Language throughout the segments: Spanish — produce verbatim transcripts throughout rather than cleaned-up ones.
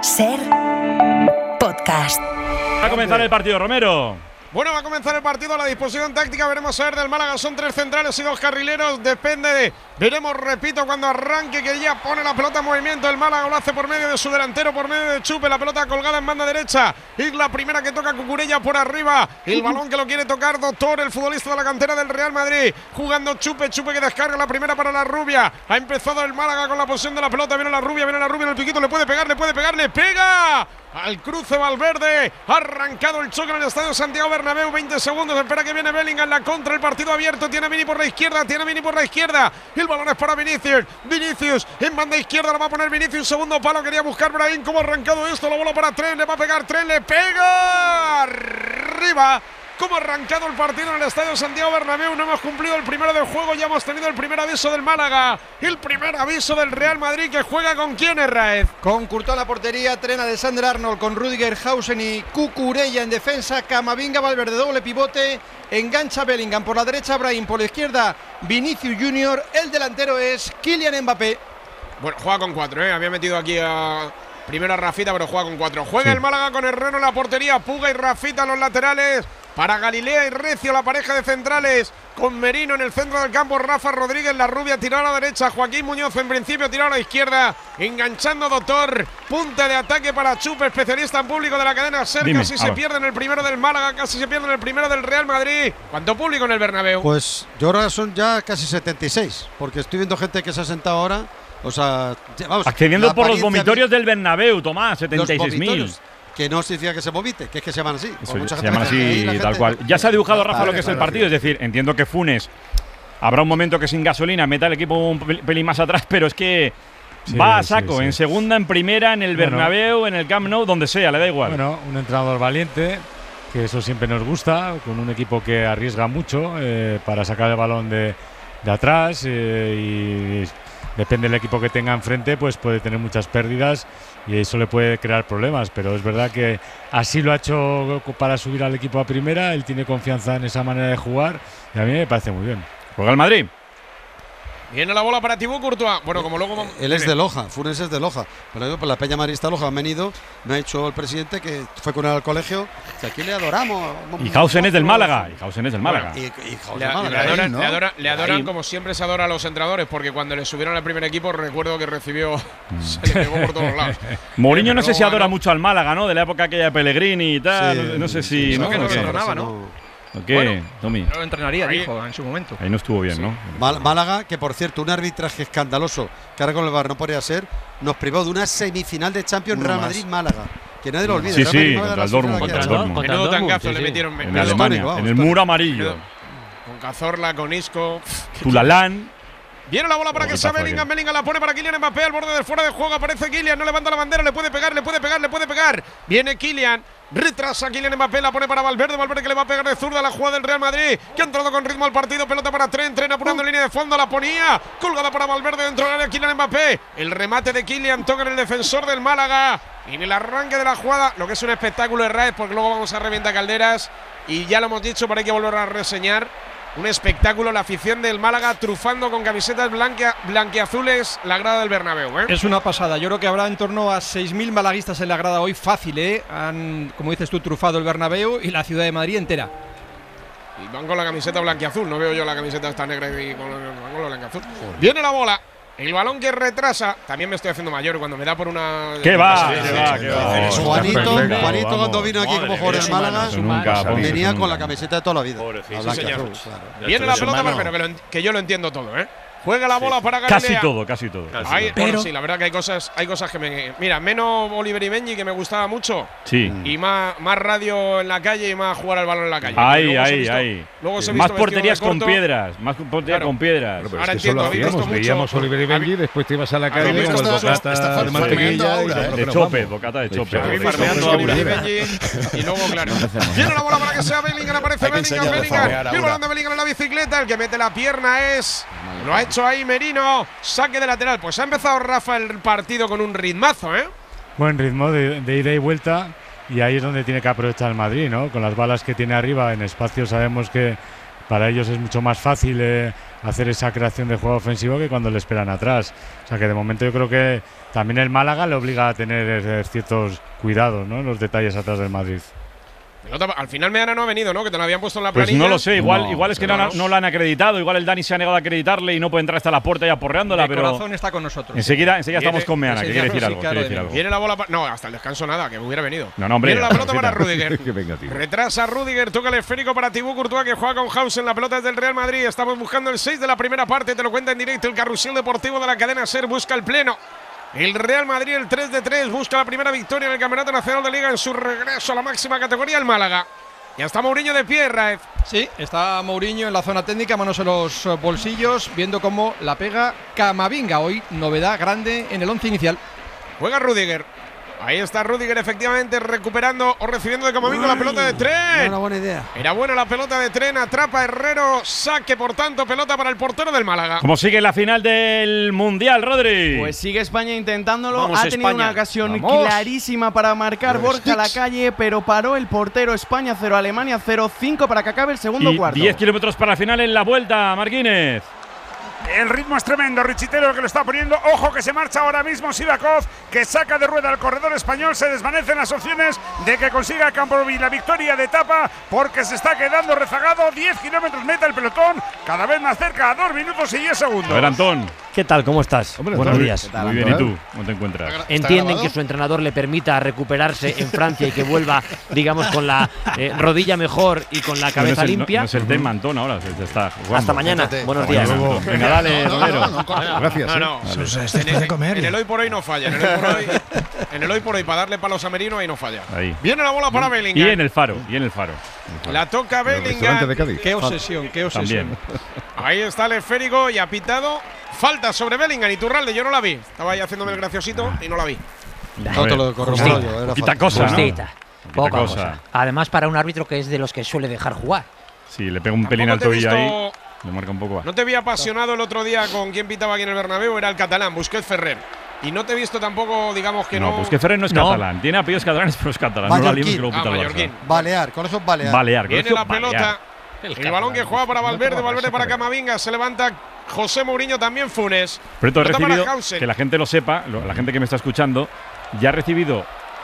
Ser Podcast. Va a comenzar el partido, Romero. Bueno, va a comenzar el partido, la disposición táctica, veremos a ver del Málaga, son tres centrales y dos carrileros, depende de, veremos, repito, cuando arranque, que ya pone la pelota en movimiento, el Málaga lo hace por medio de su delantero, por medio de Chupe, la pelota colgada en banda derecha, y la primera que toca Cucurella por arriba, el balón que lo quiere tocar Doctor, el futbolista de la cantera del Real Madrid, jugando Chupe, Chupe que descarga la primera para la Rubia, ha empezado el Málaga con la posición de la pelota, viene la Rubia, viene la Rubia en el piquito, le puede pegar, le puede pegar, le pega al cruce Valverde, ha arrancado el choque en el estadio Santiago Bernabéu, veinte segundos, espera que viene Bellingham, la contra, el partido abierto, tiene a Vini por la izquierda, tiene a Vini por la izquierda, el balón es para Vinicius, Vinicius en banda izquierda, la va a poner Vinicius, segundo palo, quería buscar Brahim, cómo ha arrancado esto, la bola para Tren, le va a pegar Tren, le pega arriba. Cómo ha arrancado el partido en el estadio Santiago Bernabéu, no hemos cumplido el primero del juego, ya hemos tenido el primer aviso del Málaga, el primer aviso del Real Madrid, que juega con quién, Herráez. Con Courtois en la portería, Tren, Alexander Arnold, con Rüdiger, Hausen y Cucurella en defensa, Camavinga, Valverde, doble pivote, engancha Bellingham por la derecha, Brahim por la izquierda, Vinicius Junior, el delantero es Kylian Mbappé. Bueno, juega con cuatro, ¿eh? Había metido aquí a primero a Rafita, pero juega con cuatro. Juega sí. El Málaga con Herrero en la portería, Puga y Rafita en los laterales. Para Galilea y Recio, la pareja de centrales, con Merino en el centro del campo, Rafa Rodríguez, la Rubia tirada a la derecha, Joaquín Muñoz en principio tirado a la izquierda, enganchando Doctor, punta de ataque para Chupe, especialista en público de la cadena SER. Dime, casi se pierde en el primero del Málaga, casi se pierde en el primero del Real Madrid. ¿Cuánto público en el Bernabéu? Pues yo ahora son ya casi setenta y seis, porque estoy viendo gente que se ha sentado ahora, o sea, vamos, accediendo por los vomitorios del Bernabéu, Tomás, setenta y seis mil. Que no significa que se vomite, que es que se llaman así. Eso, mucha se llaman así, tal gente, cual. Ya se ha dibujado, Rafa, lo que es el partido. Es decir, entiendo que Funes habrá un momento que sin gasolina meta el equipo un pelín más atrás, pero es que sí, va a saco, sí, sí. En segunda, en primera, en el Bernabéu, bueno, en el Camp Nou, donde sea, le da igual. Bueno, un entrenador valiente, que eso siempre nos gusta, con un equipo que arriesga mucho eh, para sacar el balón de, de atrás eh, y depende del equipo que tenga enfrente, pues puede tener muchas pérdidas y eso le puede crear problemas, pero es verdad que así lo ha hecho para subir al equipo a primera, él tiene confianza en esa manera de jugar y a mí me parece muy bien. Juega el Madrid. Viene la bola para Thibaut Courtois. Bueno, como luego vamos… Él es de Loja, Funes es de Loja. Pero por la Peña Marista Loja han venido, me ha dicho el presidente que fue con él al colegio, que aquí le adoramos. Y Hausen es del Málaga. Y Hausen es del Málaga. Y, y le, Málaga. Le adoran, ¿no? le adoran, le adoran como siempre se adora a los entrenadores, porque cuando le subieron al primer equipo recuerdo que recibió… Mm. Se le pegó por todos lados. Mourinho no sé si adora mucho al Málaga, ¿no? De la época aquella de Pellegrini y tal. Sí, no, no sé si… Sí, ¿no? que no lo entrenaba, ¿no? ¿Qué, bueno, Tommy? No lo entrenaría, ahí, dijo en su momento. Ahí no estuvo bien, sí. ¿no? Málaga, que por cierto, un arbitraje escandaloso, que ahora con el V A R no podría ser, nos privó de una semifinal de Champions Real Madrid-Málaga. Que nadie lo olvide. Sí, sí, contra el Dortmund. Contra el Dortmund. Menudo tangazo le metieron. En Alemania, en el muro amarillo. Con Cazorla, con Isco. Tulalán. Viene la bola para oh, que sea Bellingham, Bellingham la pone para Kylian Mbappé al borde del fuera de juego, aparece Kylian, no levanta la bandera, le puede pegar, le puede pegar, le puede pegar. Viene Kylian, retrasa Kylian Mbappé, la pone para Valverde, Valverde que le va a pegar de zurda a la jugada del Real Madrid, que ha entrado con ritmo al partido, pelota para Tren, Tren apurando uh. en línea de fondo, la ponía, colgada para Valverde dentro del área, Kylian Mbappé, el remate de Kylian, toca en el defensor del Málaga, y en el arranque de la jugada, lo que es un espectáculo de Raez, porque luego vamos a revienta calderas, y ya lo hemos dicho, pero hay que volver a reseñar. Un espectáculo, la afición del Málaga trufando con camisetas blanquea, blanquiazules la grada del Bernabéu, ¿eh? Es una pasada, yo creo que habrá en torno a seis mil malaguistas en la grada hoy, fácil, ¿eh? Han, como dices tú, trufado el Bernabéu y la ciudad de Madrid entera. Y van con la camiseta blanquiazul, no veo yo la camiseta esta negra y con, con la blanquiazul. Viene la bola. El balón que retrasa, también me estoy haciendo mayor cuando me da por una… ¿Qué va? ¿Qué va? ¿Qué va? Juanito, Juanito cuando vino aquí como jugador del Málaga, nunca, venía con la camiseta de toda la vida. Sí, señor. Viene la pelota, pero que, lo, que yo lo entiendo todo, ¿eh? Juega la bola sí. para Galilea. Casi todo, casi todo. Casi hay, todo. Bueno, pero, sí, la verdad que hay cosas, hay cosas que me… Mira, menos Oliver y Benji, que me gustaba mucho. Sí. Y más, más radio en la calle y más jugar al balón en la calle. Ahí, ahí, ahí. Luego se más porterías con piedras. Más porterías claro. con piedras. Bueno, ahora es que entiendo, eso lo hacíamos, veíamos Oliver y Benji, después te ibas a la calle con el bocata de mantequilla. De chope, bocata de chope. Farmeando Oliver y Benji. Y luego, claro. Viene la bola para que sea Bellingham, aparece Bellingham, Bellingham. El balón de Bellingham en la bicicleta, el que mete la pierna es… Lo ha hecho ahí Merino. Saque de lateral. Pues ha empezado Rafa el partido con un ritmazo, ¿eh? Buen ritmo de, de ida y vuelta. Y ahí es donde tiene que aprovechar el Madrid, ¿no? Con las balas que tiene arriba en espacio sabemos que para ellos es mucho más fácil eh, hacer esa creación de juego ofensivo que cuando le esperan atrás. O sea que de momento yo creo que también el Málaga le obliga a tener eh, ciertos cuidados, ¿no?, en los detalles atrás del Madrid. Al final Meana no ha venido, ¿no? Que te lo habían puesto en la Pues planilla. no lo sé, igual, No, igual es que pero no, vamos. no lo han acreditado, igual el Dani se ha negado a acreditarle y no puede entrar hasta la puerta ya porreándola, De pero corazón está con nosotros. enseguida, enseguida Viene- estamos con Meana, que quiere decir sí, algo. claro, quiere decir de- algo. Viene la bola. pa- No, hasta el descanso nada, que hubiera venido. No, no, hombre, Viene la pelota para Rosita. Rudiger. Que venga, tío. Retrasa Rudiger, toca el esférico para Thibaut Courtois, que juega con Hausen. La pelota es del Real Madrid. Estamos buscando el seis de la primera parte. Te lo cuenta en directo el carrusel deportivo de la cadena SER. Busca el pleno. El Real Madrid, el tres de tres, busca la primera victoria en el Campeonato Nacional de Liga en su regreso a la máxima categoría, el Málaga. Ya está Mourinho de pie, Raez. Sí, está Mourinho en la zona técnica, manos en los eh, bolsillos, viendo cómo la pega Camavinga. Hoy novedad grande en el once inicial. Juega Rudiger. Ahí está Rudiger, efectivamente, recuperando o recibiendo de Camavinga la pelota de Tren. Una buena idea. Era buena la pelota de Tren, atrapa Herrero, saque, por tanto, pelota para el portero del Málaga. ¿Cómo sigue la final del Mundial, Rodri? Pues sigue España intentándolo. Vamos, ha tenido España. una ocasión Vamos. clarísima para marcar Los Borja Sticks. Lacalle, pero paró el portero. España cero, Alemania cero, cinco para que acabe el segundo y cuarto. diez kilómetros para la final en la vuelta, Marquínez. El ritmo es tremendo, Richitero que lo está poniendo. Ojo que se marcha ahora mismo Sivakov, que saca de rueda al corredor español. Se desvanecen las opciones de que consiga Camprovi la victoria de etapa, porque se está quedando rezagado. diez kilómetros meta el pelotón, cada vez más cerca, a dos minutos y diez segundos. A ver, Antón. ¿Qué tal? ¿Cómo estás? Hombre, Buenos muy- días. Muy bien, ¿y tú? ¿Cómo te encuentras? Entienden que su entrenador le permita recuperarse en Francia y que vuelva, digamos, con la eh, rodilla mejor y con la cabeza no es el, limpia. No, no es el tema, Antón, ahora se, se está jugando. Hasta mañana. Fíjate. Buenos Hasta días. mañana, Antón. Venga, dale, Romero. Gracias. No, ¿eh? no. Vale. En el, en el hoy por hoy no falla. En el hoy por hoy, en el hoy, por hoy para darle palos a Merino, ahí no falla. Ahí. Viene la bola para Y Bellingham. en el faro, y en el faro. La toca El restaurante de Bellingham. Cádiz. Qué obsesión, qué obsesión. También. Ahí está el esférico y ha pitado. Falta sobre Bellingham y Turralde. Yo no la vi. Estaba ahí haciéndome el graciosito y no la vi. No te lo corroboro yo. Era Poquita falta. cosa, ¿no? Justita. Poquita Poca cosa. cosa. Además, para un árbitro que es de los que suele dejar jugar. Sí, le pega un pelín al Tampoco te he tobillo ahí. visto- Le marca un poco. No te vi apasionado el otro día con quien pitaba aquí en el Bernabéu, era el catalán, Busquets Ferrer. Y no te he visto tampoco, digamos que no. No, pues que Ferrer no es No. catalán. Tiene apellidos catalanes, pero es catalán. No la Mallorquín. liemos que lo Ah, pita el mallorquín. Barça. Balear, con eso es balear. Balear. Viene colegio la pelota. Balear. El, balón que juega para Valverde, Valverde para Camavinga. Se levanta José Mourinho, también Funes. Pero esto he Pelota para recibido, Hausen. que la gente lo sepa, lo- la gente que me está escuchando, ya ha recibido.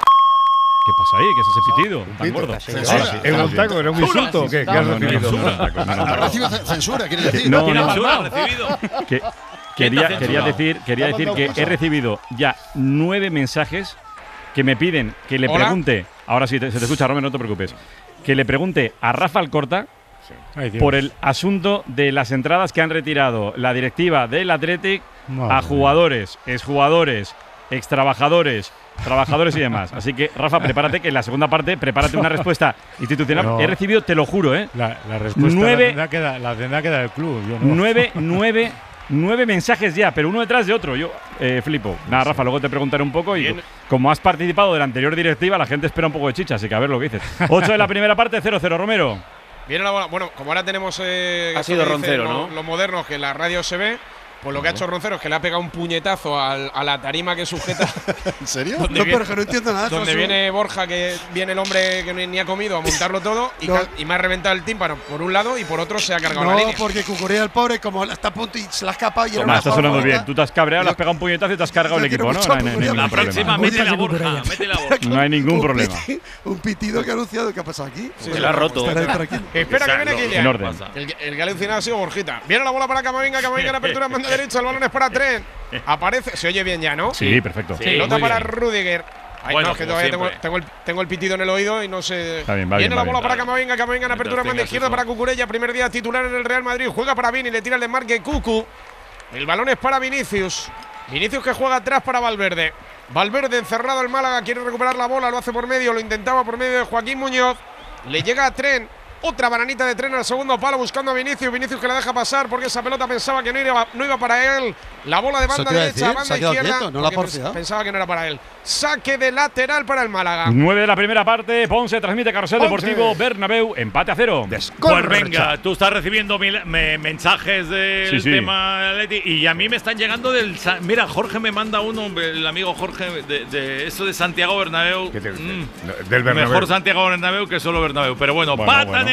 ¿Qué pasa ahí? ¿Qué es ese pitido tan pito. gordo? Censura. Ahora sí, ¿Es ahora un sí. taco? ¿Era un insulto o qué? ¿Qué has No, no, no, recibido? no, no, no, no, no, no. Ha recibido censura, quiere decir. No, ¿Tiene no, basura no. recibido? Que- quería, quería decir, quería decir que he recibido ya nueve mensajes que me piden que le Hola. pregunte. Ahora sí, te- se te escucha, Romero, no te preocupes. Que le pregunte a Rafa Alcorta Ay, Dios. por el asunto de las entradas que han retirado la directiva del Athletic Madre a mía. jugadores, exjugadores, extrabajadores, trabajadores y demás. Así que, Rafa, prepárate que en la segunda parte, prepárate una respuesta institucional. No. He recibido, te lo juro, ¿eh? La, la respuesta Nueve- la tendrá que dar, la tendrá que dar el club. Yo no. Nueve, nueve, nueve mensajes ya, pero uno detrás de otro. Yo eh, flipo. Nada, Rafa, luego te preguntaré un poco. Y Bien. como has participado de la anterior directiva, la gente espera un poco de chicha, así que a ver lo que dices. ocho de la primera parte, cero cero, Romero. Viene la bola. Bueno, como ahora tenemos. Eh, Ha esto sido que dicen Roncero, lo- ¿no? Los modernos, que en la radio se ve. Pues lo que ha hecho Roncero es que le ha pegado un puñetazo al- a la tarima que sujeta. ¿En serio? donde No, viene, pero que no entiendo nada. donde Josu. viene Borja, que viene el hombre que ni, ni ha comido a montarlo todo. Y, No. ca- y me ha reventado el tímpano por un lado y por otro se ha cargado la No, línea. porque Cucurella el pobre, como está a punto y se la escapa y era Nah, una está sonando favorita. bien. Tú te has cabreado, le has pegado un puñetazo y te has cargado el Yo equipo, quiero ¿no? mucho No hay- no hay Cucurella. ningún La problema. próxima, mete la Borja, mete la Borja. No hay ningún Un problema. piti- Un pitido que ha anunciado. ¿Qué ha pasado aquí? Se la ha roto. Estará tranquilo. Espera que viene Exacto. Kylian. En orden. El, el que ha alucinado ha sido Borjita. Viene la bola para Camavinga, Camavinga en apertura en banda derecha, el balón es para Tren. Aparece, se oye bien ya, ¿no? Sí, perfecto. Sí. Pelota muy para bien. Rudiger. Ay, Bueno, no, es que como todavía tengo, siempre. tengo el, tengo el pitido en el oído y no sé. Está bien, va Viene bien, la va bola bien. para Camavinga, Camavinga en Mientras apertura en banda tengas izquierda eso. para Cucurella. Primer día titular en el Real Madrid. Juega para Vini, le tira el desmarque Cucu. El balón es para Vinicius. Vinicius que juega atrás para Valverde. Valverde encerrado el Málaga, quiere recuperar la bola, lo hace por medio, lo intentaba por medio de Joaquín Muñoz. Le llega a Tren. Otra bananita de Tren al segundo palo buscando a Vinicius. Vinicius que la deja pasar porque esa pelota pensaba que no iba, no iba para él. La bola de Eso banda te iba a derecha, decir, banda se ha quedado izquierda. quieto, no la ha porque porfiado. Pensaba que no era para él. Saque de lateral para el Málaga. nueve de la primera parte, Ponce transmite Carrusel Ponce. Deportivo Bernabéu, empate a cero. Pues venga, tú estás recibiendo mil- me- mensajes del Sí, sí. tema Atleti y a mí me están llegando del… Sa- Mira, Jorge me manda uno, el amigo Jorge, de, de eso de Santiago Bernabéu. ¿Qué te- Mm. Del Bernabéu. Mejor Santiago Bernabéu que solo Bernabéu. Pero bueno, Bueno, pata bueno.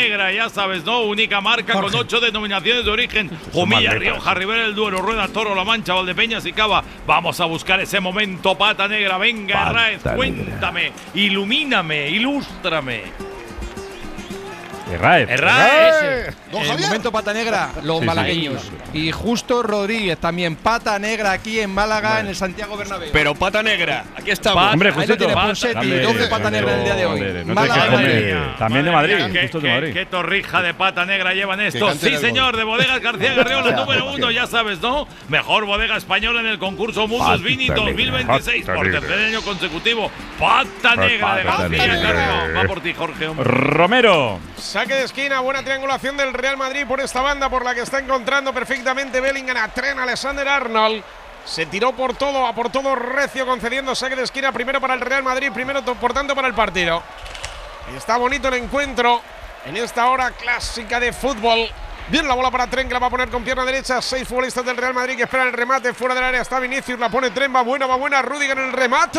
Negra, ya sabes, ¿no? Única marca Jorge. Con ocho denominaciones de origen. Jumilla, Rioja, Ribera del Duero, Rueda, Toro, La Mancha, Valdepeñas y Cava. Vamos a buscar ese momento, Pata Negra. Venga, Herráez, cuéntame, ilumíname, ilústrame. Herráez. Herráez. El momento Pata Negra, los sí, malagueños. Sí. Y Justo Rodríguez también, Pata Negra aquí en Málaga, vale. en el Santiago Bernabéu. Pero Pata Negra, aquí estamos. Pa Hombre, Justito. doce Pata Negra el día de hoy. No Málaga, Madrid. También de Madrid. ¿Qué, Justo qué, de Madrid. ¿Qué torrija de Pata Negra llevan estos? Sí, señor, de Bodegas García Garriola, número uno, ya sabes, ¿no? Mejor bodega española en el concurso Musos Vini dos mil veintiséis por tercer año consecutivo. Pata Negra de García Garriola. Va por ti, Jorge. Romero. Saque de esquina, buena triangulación del Real Madrid por esta banda por la que está encontrando perfectamente Bellingham a Trent Alexander-Arnold. Se tiró por todo, a por todo recio, concediendo saque de esquina primero para el Real Madrid, primero por tanto para el partido. Está bonito el encuentro en esta hora clásica de fútbol. Bien la bola para Trent, que la va a poner con pierna derecha. Seis futbolistas del Real Madrid que esperan el remate. Fuera del área está Vinicius, la pone Trent, va buena, va buena. Rüdiger en el remate.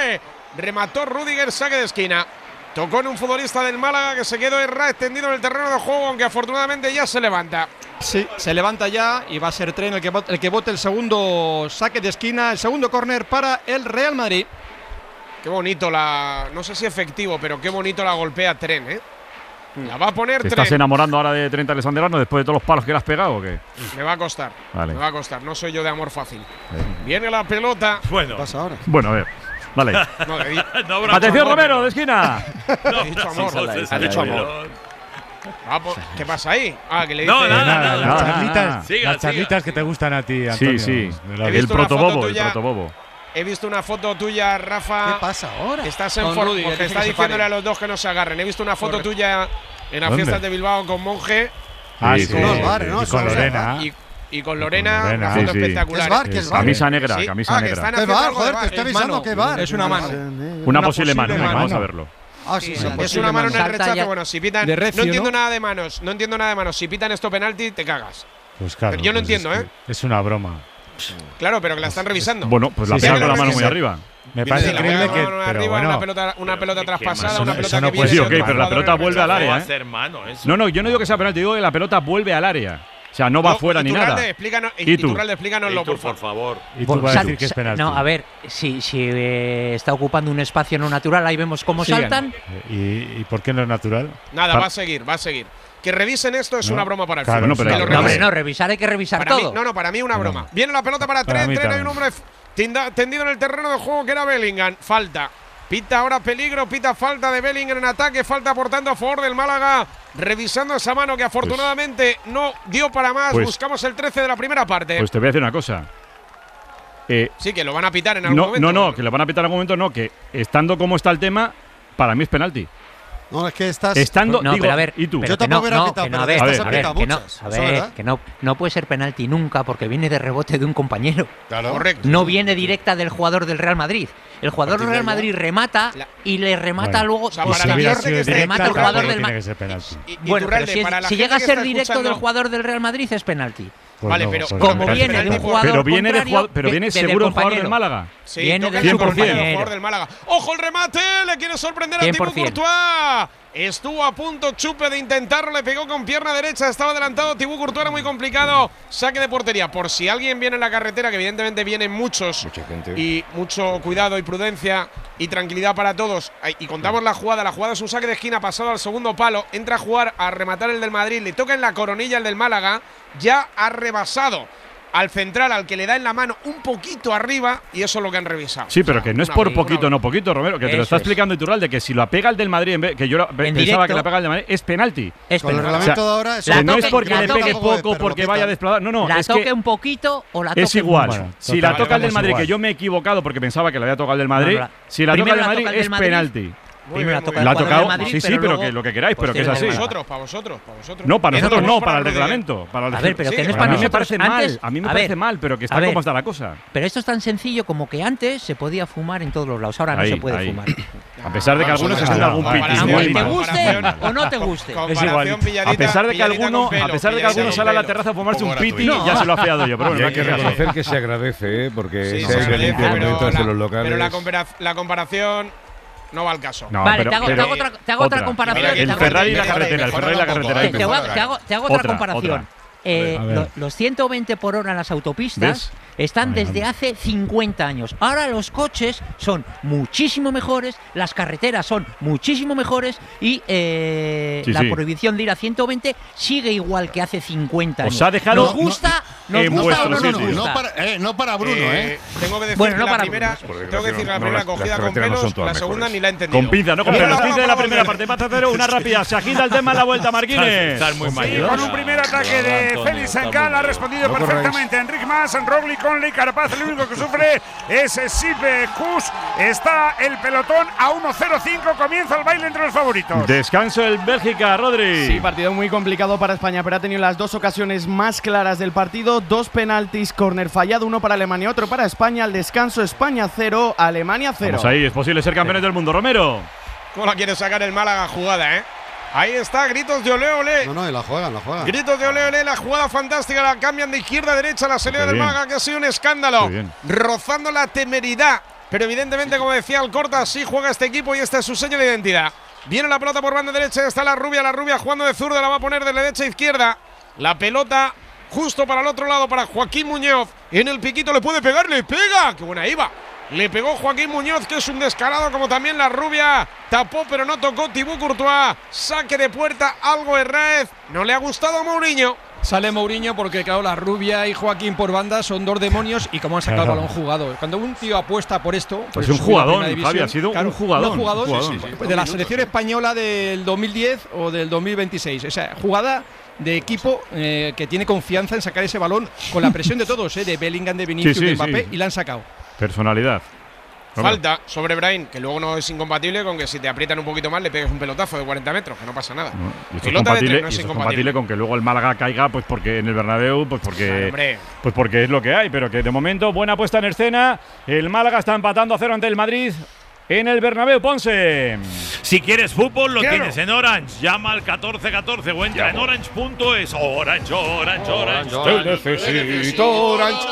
Remató Rüdiger, saque de esquina. Tocó en un futbolista del Málaga que se quedó Herráez tendido en el terreno de juego, aunque afortunadamente ya se levanta. Sí, se levanta ya y va a ser Trent el que, el que bote el segundo saque de esquina, el segundo córner para el Real Madrid. Qué bonito la… no sé si efectivo, pero qué bonito la golpea Trent, ¿eh? La va a poner ¿Te Trent. estás enamorando ahora de Trent Alexander-Arnold después de todos los palos que le has pegado o qué? Me va a costar, vale. me va a costar, no soy yo de amor fácil. Eh. Viene la pelota. Bueno. ¿Qué pasa ahora? Bueno, a ver. Vale. No, de, no, Atención, Romero, de esquina. No, ha dicho amor. Ha dicho amor. Ah, pues, ¿qué pasa ahí? Ah, que le dice… No, nada, nada, nada, las nada, charlitas, nada. Siga, las charlitas siga. que te gustan a ti, Antonio. Sí, sí. El protobobo, el protobobo. He visto una foto tuya, Rafa. ¿Qué pasa ahora? Estás en forma porque está diciéndole a los dos que no se agarren. He visto una foto Correcto. tuya en las fiestas de Bilbao con Monje. Ah, sí, sí, sí. sí. No, bar, ¿no? Y con Lorena. Y, y con Lorena, con Lorena. una foto Sí, sí. espectacular. ¿Qué es bar? ¿Qué es bar? Camisa negra, Sí. camisa Ah, que negra. están ¿Qué es haciendo bar? algo de Joder, bar. te estoy Es avisando mano. que es bar. Es una mano. Una, Una posible mano, posible venga, mano. vamos a verlo. Ah, sí, sí. Es una mano en el Salta rechazo. ya. Bueno, si pitan… De recio, no entiendo ¿no? nada de manos. No entiendo nada de manos. Si pitan esto penalti, te cagas. Pues claro, Pero yo no pues entiendo, es ¿eh? Es una broma. Claro, pero que la están revisando. Bueno, pues la Sí, pega sí, con la sí, mano sí, muy sí. arriba. Me Sí, parece la increíble pega que. con una Pero arriba, bueno, una pelota, una pelota traspasada, eso una no- pelota eso no que puede viene ser. de Sí, ok, otro pero la jugador pelota en el vuelve al rechazo. área, Va ¿eh? a ser mano eso. No, no, yo no digo que sea penalti, digo que la pelota vuelve al área. O sea, no va No, fuera ni Iturralde, nada. explícanos- ¿Y tú? Iturralde, explícanoslo, Y tú, por por favor. favor. y tú vas a Sal- decir que es sa- penalti. No, a ver, si, si eh, está ocupando un espacio no natural, ahí vemos cómo Sigan. saltan. ¿Y, ¿Y por qué no es natural? Nada, Pa- va a seguir, va a seguir. Que revisen esto es No, una broma para el claro, fútbol. no, pero- Que lo No, No, hombre, revisen. no, revisar hay que revisar Para mí- todo. no, no, para mí una No. broma. Viene la pelota para Para Trent. mí Trent, hay un también. hombre tinda- tendido en el terreno de juego que era Bellingham. Falta. Pita ahora peligro, pita falta de Bellingham en ataque, falta por tanto a favor del Málaga, revisando esa mano que afortunadamente no dio para más. Pues- Buscamos el trece de la primera parte. Pues te voy a decir una cosa. Eh, sí, que lo van a pitar en algún no, momento. no, no, que le van a pitar en algún momento, no, que estando como está el tema, para mí es penalti. No, es que estás… Estando, No, digo, pero a ver, ¿y tú? pero Yo que tampoco no, hubiera no, pitado, que no, pero a de ver, estas a han ver, pitado que no, muchas, a eso es ver, verdad. que no, no puede ser penalti nunca porque viene de rebote de un compañero. Claro. Correcto. No viene directa del jugador del Real Madrid. El jugador del Real Madrid remata La- y le remata Bueno, luego. o sea, y para si la hubiera gente sido que esté remata el directa, jugador claro, del tiene Madrid. que ser penalti. Y- y Bueno, Iturralde, pero si, es- para la si gente llega a que ser está directo del escuchando- jugador del Real Madrid es penalti. Pues Vale, no, pero pues como no, Como penalti. viene de un penalti, jugador Pero viene, de contrario, jugador, pero de- viene de- del seguro el jugador del compañero. Málaga. Sí, Viene toca del el compañero. jugador del Málaga. ¡Ojo el remate! Le quiere sorprender a cien Thibaut por cien. Courtois. Estuvo a punto Chupe de intentarlo, le pegó con pierna derecha, estaba adelantado Thibaut Courtois, era muy complicado. Saque de portería. Por si alguien viene en la carretera, que evidentemente vienen muchos. Mucha gente. Y mucho cuidado y prudencia y tranquilidad para todos. Ay, Y contamos la jugada. La jugada es un saque de esquina pasado al segundo palo. Entra a jugar a rematar el del Madrid. Le toca en la coronilla el del Málaga. Ya ha rebasado al central, al que le da en la mano un poquito arriba, y eso es lo que han revisado. Sí, pero que no es una- por una- poquito, no poquito, Romero, que te lo Eso está es. explicando Iturralde, que si lo pega el del Madrid, en vez, que yo lo- pensaba directo, que la pega el del Madrid, es penalti. Es Con el penalti. reglamento O sea, de ahora… eso la Que no toque- es porque la le toque- pegue algo de- poco, pero porque lo vaya pitan. desplazado. No, no, la es toque que un poquito o la toque es igual. mucho. Bueno, Si la total, toca el del vamos Madrid, igual. que yo me he equivocado porque pensaba que le había tocado el del Madrid, No, no, la- si la toca primero el del la Madrid, toca el del es Madrid. penalti. Primero la toca La ha el jugador tocado, del Madrid, sí, sí, pero luego que lo que queráis, pero que es posterior así. al Para Málaga. vosotros, para vosotros, para vosotros. No, para Que nosotros vamos no, para el Rudiger. reglamento. Para el A ver, pero Sí, que no es a para a mí me nosotros. parece mal, Antes- a mí me a parece ver, mal, pero que está a ver. como está la cosa. Pero esto es tan sencillo como que antes se podía fumar en todos los lados. Ahora no Ahí, se puede ahí. fumar. A pesar de que Vamos algunos a estén ver, algún comparación, pitis. Aunque muy te mal. guste o no te guste. Comparación igualito. pilladita- A pesar de que pilladita alguno, con pelo, a pesar de que pilladita alguno con sale a la pelo. terraza a fumarse un Poco piti, gratuito. ya se lo ha feado yo. Pero Y bueno, hay que no hay que hacer. reconocer que se agradece, ¿eh? porque Sí, se se hay que agradece, limpiar el pero momento de hacer la- los locales. pero la, compara- la comparación no va al caso. No, vale, pero, te hago, pero, te hago otra, te hago otra, otra comparación. Mira, el te hago, Ferrari y la mejora, carretera, el Ferrari y la mejora un poco, carretera. te, te hago, te hago, te hago otra, Otra, comparación. otra. Eh, A ver. lo- los ciento veinte por hora en las autopistas ¿Ves? están Ay, desde hombre. hace cincuenta años. Ahora los coches son muchísimo mejores, las carreteras son muchísimo mejores y eh, Sí, la sí. prohibición de ir a ciento veinte sigue igual que hace cincuenta años. Os ha dejado- ¿Nos gusta? ¿Nos en gusta o no vuestro nos sitio. gusta? No para, eh, no para Bruno, ¿eh? Eh, tengo que decir Bueno, que no la para primera, Bruno. tengo que decir que la No, primera las- cogida las con carreteras no pelos, son todas la mejores. segunda ni la he entendido. Con pinza, no con Mira, pelos. vamos, quince de la vamos, primera vamos. parte, pasa cero, una rápida. Se agita el tema en la vuelta, Marquines. Estás muy Sí, mayor. con un primer ataque de Antonio, Félix está muy Sancal ha mayor. respondido No perfectamente Enric Mas, Roglic, Conley, Carapaz. El único que sufre es Sipe Kus. Está el pelotón a uno cero cinco. Comienza el baile entre los favoritos. Descanso el Bélgica, Rodri. Sí, partido muy complicado para España, pero ha tenido las dos ocasiones más claras del partido. Dos penaltis, córner fallado, uno para Alemania, otro para España. Al descanso, España cero, Alemania cero. Vamos ahí, es posible ser campeones del mundo, Romero. ¿Cómo la quiere sacar el Málaga jugada, eh? Ahí está, gritos de ole, ole. No, no, y la juegan, la juegan. Gritos de ole, ole, la jugada fantástica, la cambian de izquierda a derecha, la salida Qué del bien. Málaga, que ha sido un escándalo, Qué bien. rozando la temeridad. Pero evidentemente, como decía Alcorta, sí juega este equipo y esta es su seña de identidad. Viene la pelota por banda derecha, está la rubia, la rubia jugando de zurda, la va a poner de derecha a izquierda. La pelota justo para el otro lado, para Joaquín Muñoz. En el piquito le puede pegar, le pega. ¡Qué buena iba! Le pegó Joaquín Muñoz, que es un descarado, como también la rubia. Tapó, pero no tocó Thibaut Courtois. Saque de puerta, algo Herráez. No le ha gustado a Mourinho. Sale Mourinho porque, claro, la rubia y Joaquín por banda son dos demonios y como han sacado Claro. el balón jugado. Cuando un tío apuesta por esto. Pues por un subir a jugadón, primera división, Javi, ha sido un jugadón, un jugadón, un jugadón. sí, sí, sí. De la selección española del dos mil diez o del dos mil veintiséis. O sea, jugada de equipo eh, que tiene confianza en sacar ese balón con la presión de todos, eh, de Bellingham, de Vinicius, Sí, sí, de Mbappé, sí. y la han sacado. Personalidad. Romero. Falta sobre Brahim, que luego no es incompatible con que si te aprietan un poquito más le pegues un pelotazo de cuarenta metros, que no pasa nada. No, y esto es Pelota de compatible, tres, no y es esto es incompatible. compatible con que luego el Málaga caiga, pues porque en el Bernabéu, pues porque, Claro, hombre. pues porque es lo que hay, pero que de momento buena puesta en escena. El Málaga está empatando a cero ante el Madrid en el Bernabéu. Ponce. Si quieres fútbol, lo Claro. tienes en Orange. Llama al catorce catorce o entra en orange punto es. Orange, Orange, Orange. Te necesito, Orange.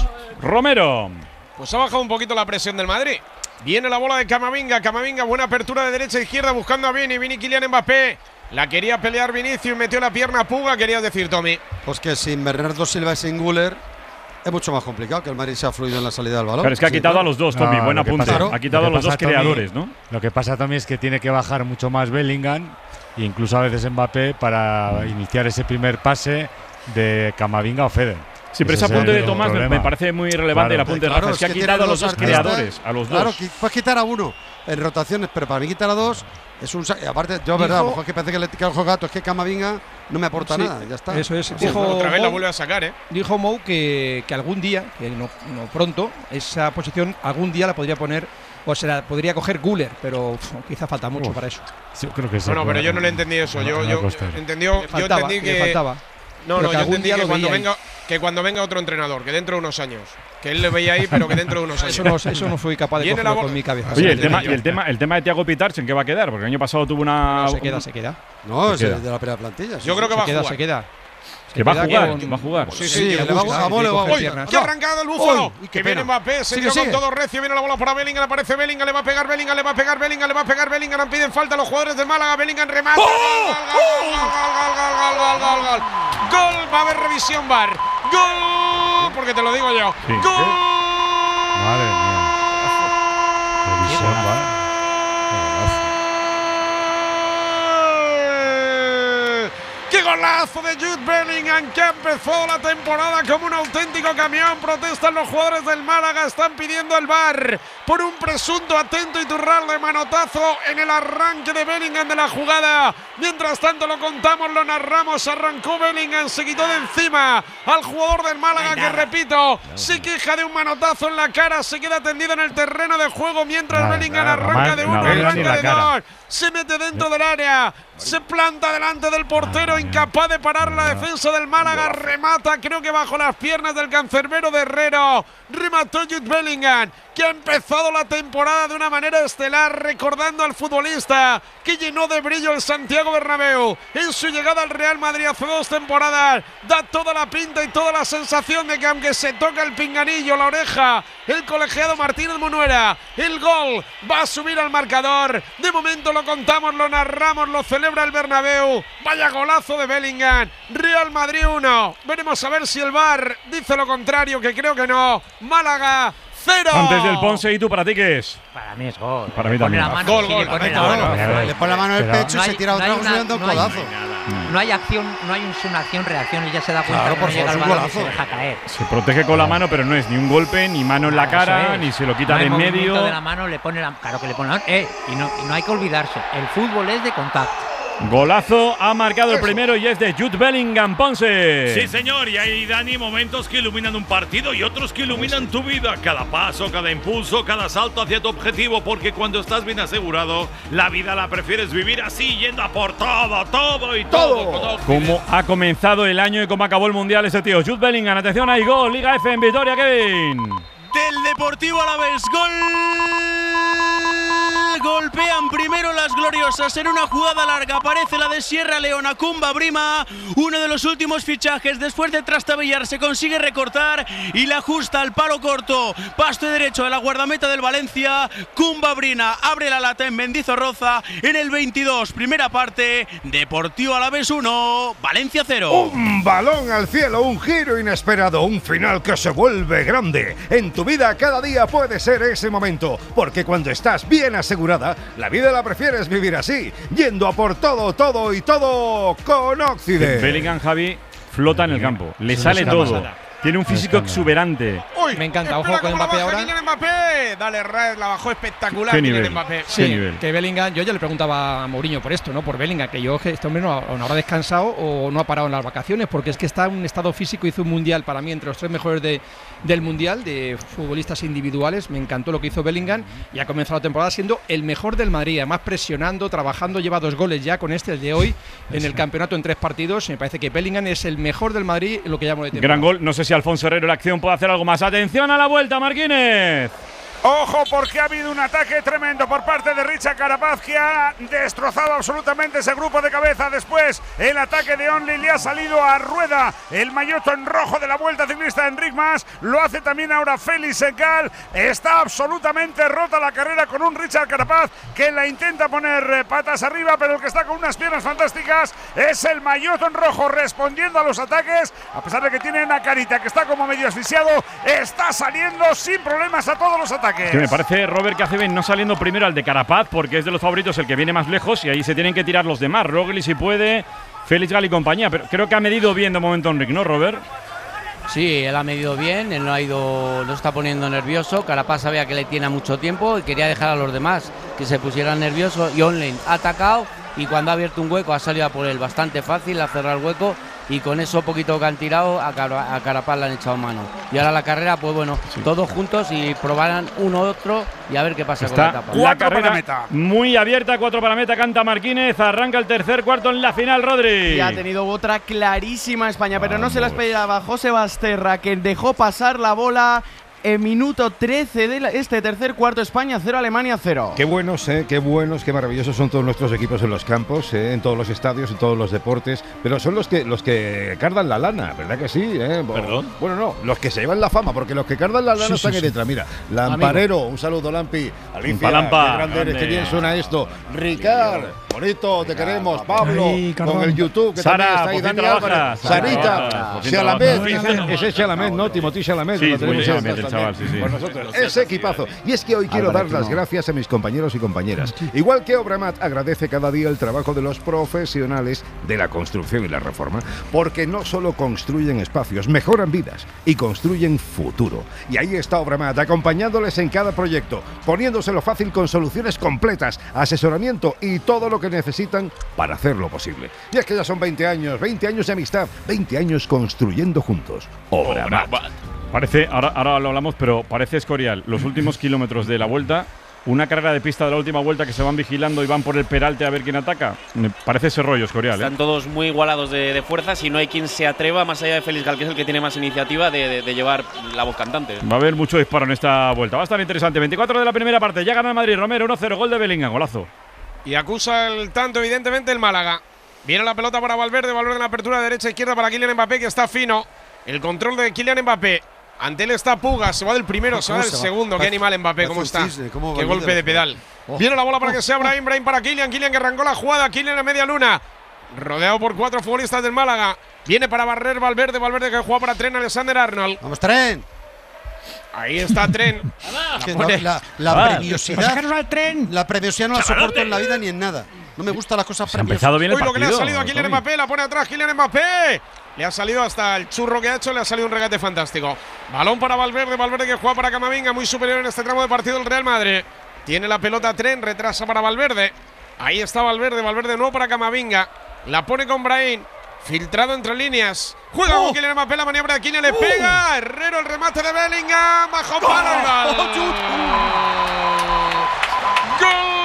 Romero. Pues ha bajado un poquito la presión del Madrid. Viene la bola de Camavinga. Camavinga, buena apertura de derecha a izquierda buscando a Vini. Vini Kylian Mbappé. La quería pelear Vinicius, metió la pierna a Puga. Querías decir, Tommy. Pues que sin Bernardo Silva y sin Guller es mucho más complicado que el Madrid sea fluido en la salida del balón. Pero es que ha Sí, quitado claro. a los dos, Tommy. No, Buena lo que punta. pasa- ha quitado lo a que los dos pasa, Tommy, creadores, ¿no? Lo que pasa también es que tiene que bajar mucho más Bellingham e incluso a veces Mbappé para iniciar ese primer pase de Camavinga o Fede. Sí, pero ese Ese es apunte de el Tomás me, problema. me parece muy relevante. Claro. El apunte de Claro, Rafa. es Es que ha que quitado tiene a los dos artistas. creadores, a los Claro, dos. que puedes quitar a uno en rotaciones, pero para mí quitar a dos es un. sa- y aparte, yo, verdad, a lo mejor que parece que le tira el gato, es que Camavinga no me aporta Sí, nada, ya está. Eso es. Dijo, Dijo otra vez la Mou- vuelve a sacar, ¿eh? Dijo Mou que, que algún día, que no, no pronto, esa posición algún día la podría poner, o se la podría coger Guller, pero uf, quizá falta mucho Uf. para eso. Sí, creo que sí. No, no, pero yo no le entendí eso. Yo, No, yo no costa. entendió, Le yo faltaba, entendí le que. faltaba. No, Pero no, que yo algún entendí día que lo cuando, veía ahí. venga, que cuando venga otro entrenador, que dentro de unos años. Que él le veía ahí, pero que dentro de unos años. Eso no, eso no fui capaz de Viene la cogerlo bola- con mi cabeza. Oye, Sí, el sí, tema, sí, y el sí. tema, el tema de Thiago Pitarch, ¿en qué va a quedar? Porque el año pasado tuvo una. No, se queda, se queda. No, es Se queda. de la primera plantilla. sí, Yo sí. creo que Se va a queda, jugar. se queda. Que va a queda jugar, con- que va a jugar. Sí, Sí, sí, le que va a- gusta, a Mole va a Uy, piernas. ¡qué arrancada del Búfalo! Uy, que qué viene pena. Mbappé, se Sigue, tiró con sigue. todo recio, viene la bola para Bellingham, le aparece Bellingham, le va a pegar Bellingham, le va a pegar Bellingham, le va a pegar Bellingham, le piden falta a los jugadores del Málaga, Bellingham remata. ¡Gol, gol, gol, gol, gol, gol, gol, gol! ¡Gol! Va a haber revisión V A R. ¡Gol! Porque te lo digo yo. Sí. ¡Gol! Madre mía. Revisión, va. ¡Qué golazo de Jude Bellingham, que empezó la temporada como un auténtico camión! Protestan los jugadores del Málaga, están pidiendo el V A R por un presunto atento y turral de manotazo en el arranque de Bellingham de la jugada. Mientras tanto lo contamos, lo narramos, arrancó Bellingham, se quitó de encima al jugador del Málaga que, repito, se queja de un manotazo en la cara, se queda tendido en el terreno de juego mientras Nada, Bellingham nada, arranca Román, de uno, nada, ni arranca la de cara. dos, se mete dentro del área, se planta delante del portero incapaz Incapaz de parar la defensa del Málaga. Remata, creo que bajo las piernas del cancerbero de Herrero. Remató Jude Bellingham, que ha empezado la temporada de una manera estelar, recordando al futbolista que llenó de brillo el Santiago Bernabéu en su llegada al Real Madrid hace dos temporadas. Da toda la pinta y toda la sensación de que aunque se toca el pinganillo, la oreja, el colegiado Martínez Munuera, el gol va a subir al marcador. De momento lo contamos, lo narramos, lo celebra el Bernabéu. Vaya golazo de Bellingham. Real Madrid uno. Veremos a ver si el V A R dice lo contrario, que creo que no. Málaga cero. Antes del Ponce, ¿y tú para ti qué es? Para mí es gol. Para mí también. Mano, gol, sí, gol. le pone la Claro, mano. le pone la mano en el pecho No y se hay- tira no otra hay cosa una- y le da un no hay- codazo. No hay acción, no hay un- una acción, reacción y ya se da cuenta Claro, que por no llega favor, el es un balón y se golazo. deja caer. Se protege con la mano, pero no es ni un golpe, ni mano en la Claro, cara, eso es. ni se lo quita No de hay en movimiento medio. de la mano, le pone la, claro que le pone la mano. Eh, y, no, y no hay que olvidarse, el fútbol es de contacto. Golazo, ha marcado el primero y es de Jude Bellingham, Ponce. Sí, señor, y hay, Dani, momentos que iluminan un partido y otros que iluminan tu vida. Cada paso, cada impulso, cada salto hacia tu objetivo, porque cuando estás bien asegurado, la vida la prefieres vivir así, yendo a por todo, todo y todo. todo. Cómo ha comenzado el año y cómo acabó el Mundial ese tío. Jude Bellingham, atención, hay gol, Liga F en Vitoria, Kevin. Del Deportivo Alavés, gol. Golpean primero las gloriosas en una jugada larga. Aparece la de Sierra Leona, Kumba Brima, uno de los últimos fichajes. Después de trastabillar se consigue recortar y la ajusta al palo corto. Pasto derecho de la guardameta del Valencia. Kumba Brina abre la lata en Mendizorroza en el veintidós. Primera parte, Deportivo Alavés uno, Valencia cero. Un balón al cielo, un giro inesperado, un final que se vuelve grande. En tu vida cada día puede ser ese momento, porque cuando estás bien asegurada, la vida la prefieres vivir así, yendo a por todo, todo y todo con Occident. Bellingham, Javi, flota en el campo, le Es sale una todo. pasada. Tiene un físico exuberante. Uy, Me encanta, ojo espera con cómo la Mbappé baja ahora. Kylian Mbappé. Dale, Raed, la bajó espectacular. ¿Qué Kylian nivel? Mbappé. ¿Qué Sí, nivel? que Bellingham, yo ya le preguntaba a Mourinho por esto, ¿no? Por Bellingham, que yo, que este hombre no, o no habrá descansado o no ha parado en las vacaciones, porque es que está en un estado físico, hizo un mundial para mí entre los tres mejores de, del mundial, de futbolistas individuales. Me encantó lo que hizo Bellingham y ha comenzado la temporada siendo el mejor del Madrid, además presionando, trabajando, lleva dos goles ya con este, el de hoy, en el campeonato en tres partidos. Me parece que Bellingham es el mejor del Madrid en lo que llamo de temporada. Gran gol. No sé si Alfonso Herrero en la acción puede hacer algo más. Atención a la vuelta, Marquínez. Ojo, porque ha habido un ataque tremendo por parte de Richard Carapaz, que ha destrozado absolutamente ese grupo de cabeza. Después el ataque de Only le ha salido a Rueda, el maillot en rojo de la Vuelta Ciclista de Enric Mas. Lo hace también ahora Félix Secal. Está absolutamente rota la carrera con un Richard Carapaz que la intenta poner eh, patas arriba, pero el que está con unas piernas fantásticas es el maillot en rojo, respondiendo a los ataques. A pesar de que tiene una carita que está como medio asfixiado, está saliendo sin problemas a todos los ataques. Que me parece, Robert, que hace bien no saliendo primero al de Carapaz, porque es de los favoritos el que viene más lejos y ahí se tienen que tirar los demás. Roglic si puede, Félix Gal y compañía. Pero creo que ha medido bien de momento Enric, ¿no, Robert? Sí, él ha medido bien, él no ha ido, no está poniendo nervioso. Carapaz sabía que le tiene mucho tiempo y quería dejar a los demás que se pusieran nerviosos. Y Online ha atacado y cuando ha abierto un hueco ha salido a por él bastante fácil, a cerrar el hueco. Y con eso poquito que han tirado, a, Cara, a Carapaz le han echado mano. Y ahora la carrera, pues bueno, sí. todos juntos y probarán uno otro y a ver qué pasa Está con la etapa. La carrera meta. Muy abierta, cuatro para meta, canta Marquínez, arranca el tercer cuarto en la final, Rodri. Y ha tenido otra clarísima España, pero Vamos. no se la esperaba José Basterra, que dejó pasar la bola. En minuto trece de este tercer cuarto, España cero, Alemania cero. Qué buenos, eh, qué buenos, qué maravillosos son todos nuestros equipos en los campos, eh, en todos los estadios, en todos los deportes, pero son los que los que cardan la lana, ¿verdad que sí? Eh? ¿Perdón? Bueno, no, los que se llevan la fama, porque los que cardan la lana sí, están sí, ahí detrás. Mira, Lamparero, Amigo. un saludo, Lampi. Alicia, Palampa, qué grande eres, qué bien suena esto. Ricard, bonito, te queremos. Pablo, Ay, con el YouTube, que Sara, también está ahí. Dani Álvarez, Sarita, Chalamet, ese es Chalamet, ¿no? Timothy Chalamet. Sí, muy Chalamet, el chaval, sí, sí. Ese equipazo. Y es que hoy quiero dar las gracias a mis compañeros y compañeras. Igual que Obramat agradece cada día el trabajo de los profesionales de la construcción y la reforma, porque no solo construyen espacios, mejoran vidas y construyen futuro. Y ahí está Obramat, acompañándoles en cada proyecto, poniéndoselo fácil con soluciones completas, asesoramiento y todo lo que necesitan para hacerlo posible. Y es que ya son veinte años, veinte años de amistad, veinte años construyendo juntos. Obramat. Parece, ahora, ahora lo hablamos, pero parece Escorial. Los últimos kilómetros de la Vuelta una carrera de pista de la última vuelta que se van vigilando y van por el peralte a ver quién ataca. Me parece ese rollo, Escorial. Están ¿eh? todos muy igualados de, de fuerzas y no hay quien se atreva, más allá de Félix Gal, que es el que tiene más iniciativa, de, de, de llevar la voz cantante. Va a haber mucho disparo en esta vuelta. Va a estar interesante. veinticuatro de la primera parte. Ya gana el Madrid. Romero uno cero. Gol de Bellingham. Golazo. Y acusa el tanto, evidentemente, el Málaga. Viene la pelota para Valverde. Valverde en la apertura de derecha a izquierda para Kylian Mbappé, que está fino. El control de Kylian Mbappé. Ante él está Puga, se va del primero, se va del segundo. Qué animal Mbappé, cómo está. Qué golpe de pedal. Viene la bola para que sea Brahim, Brahim para Kylian, Kylian que arrancó la jugada, Kylian en media luna. Rodeado por cuatro futbolistas del Málaga. Viene para barrer Valverde, Valverde que juega para Trent Alexander-Arnold. ¡Vamos, Trent! Ahí está Trent. Que no, la la premiosidad, al tren. La premiosidad no la soporto en la vida ni en nada. No me gustan las cosas premiosas. Ha empezado bien el Uy, lo que le ha partido, salido a Kylian Tommy. Mbappé, la pone atrás Kylian Mbappé. Le ha salido hasta el churro que ha hecho, le ha salido un regate fantástico. Balón para Valverde, Valverde que juega para Camavinga, muy superior en este tramo de partido el Real Madrid. Tiene la pelota Trent, retrasa para Valverde. Ahí está Valverde, Valverde de nuevo para Camavinga. La pone con Brahim, filtrado entre líneas. Juega Oh. con Kylian Mbappé, la maniobra de Kylian, le pega. Herrero, el remate de Bellingham, bajo palo el gol. ¡Gol!